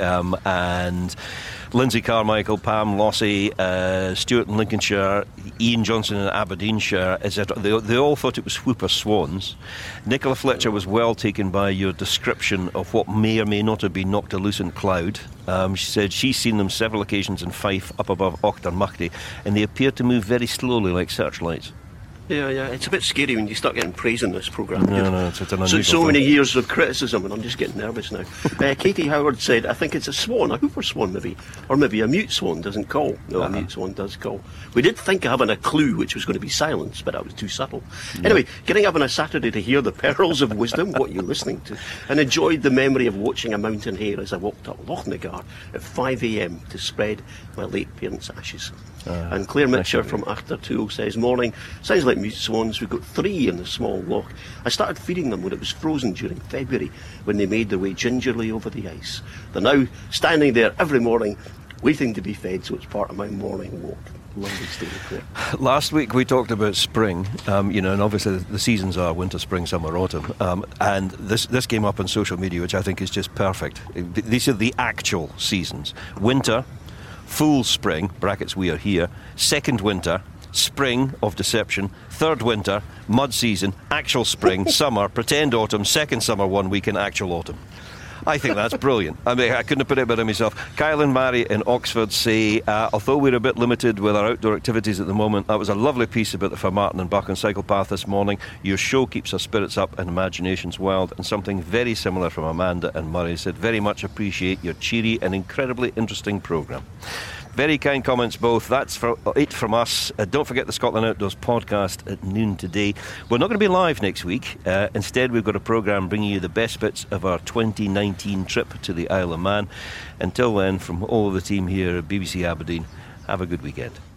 and Lindsay Carmichael, Pam Lossy, Stuart in Lincolnshire, Ian Johnson in Aberdeenshire, etc. They all thought it was whooper swans. Nicola Fletcher was well taken by your description of what may or may not have been noctilucent cloud. She said she's seen them several occasions in Fife up above Auchtermuchty, and they appear to move very slowly like searchlights. Yeah, it's a bit scary when you start getting praise in this programme. No, it's an unusual so many years of criticism, and I'm just getting nervous now. Katie Howard said, I think it's a swan, a hooper swan maybe, or maybe a mute swan doesn't call. No, a mute swan does call. We did think of having a clue, which was going to be silence, but that was too subtle. Anyway, getting up on a Saturday to hear the pearls of wisdom, what you're listening to, and enjoyed the memory of watching a mountain hare as I walked up Lochnagar at 5 a.m. to spread my late parents' ashes. And Claire Mitchell from Achtertool says, morning, sounds like mute swans. We've got 3 in the small loch. I started feeding them when it was frozen during February, when they made their way gingerly over the ice. They're now standing there every morning waiting to be fed, so it's part of my morning walk. Lovely story, Claire. Last week we talked about spring, and obviously the seasons are winter, spring, summer, autumn, and this came up on social media, which I think is just perfect. These are the actual seasons. Winter, full spring, brackets we are here, second winter, spring of deception, third winter, mud season, actual spring, summer, pretend autumn, second summer 1 week, and actual autumn. I think that's brilliant. I mean, I couldn't have put it better myself. Kyle and Mary in Oxford say, although we're a bit limited with our outdoor activities at the moment, that was a lovely piece about the Fairmartin and Buchan cycle path this morning. Your show keeps our spirits up and imaginations wild. And something very similar from Amanda and Murray said, very much appreciate your cheery and incredibly interesting programme. Very kind comments both. That's it from us. Don't forget the Scotland Outdoors podcast at noon today. We're not going to be live next week. Instead, we've got a programme bringing you the best bits of our 2019 trip to the Isle of Man. Until then, from all of the team here at BBC Aberdeen, have a good weekend.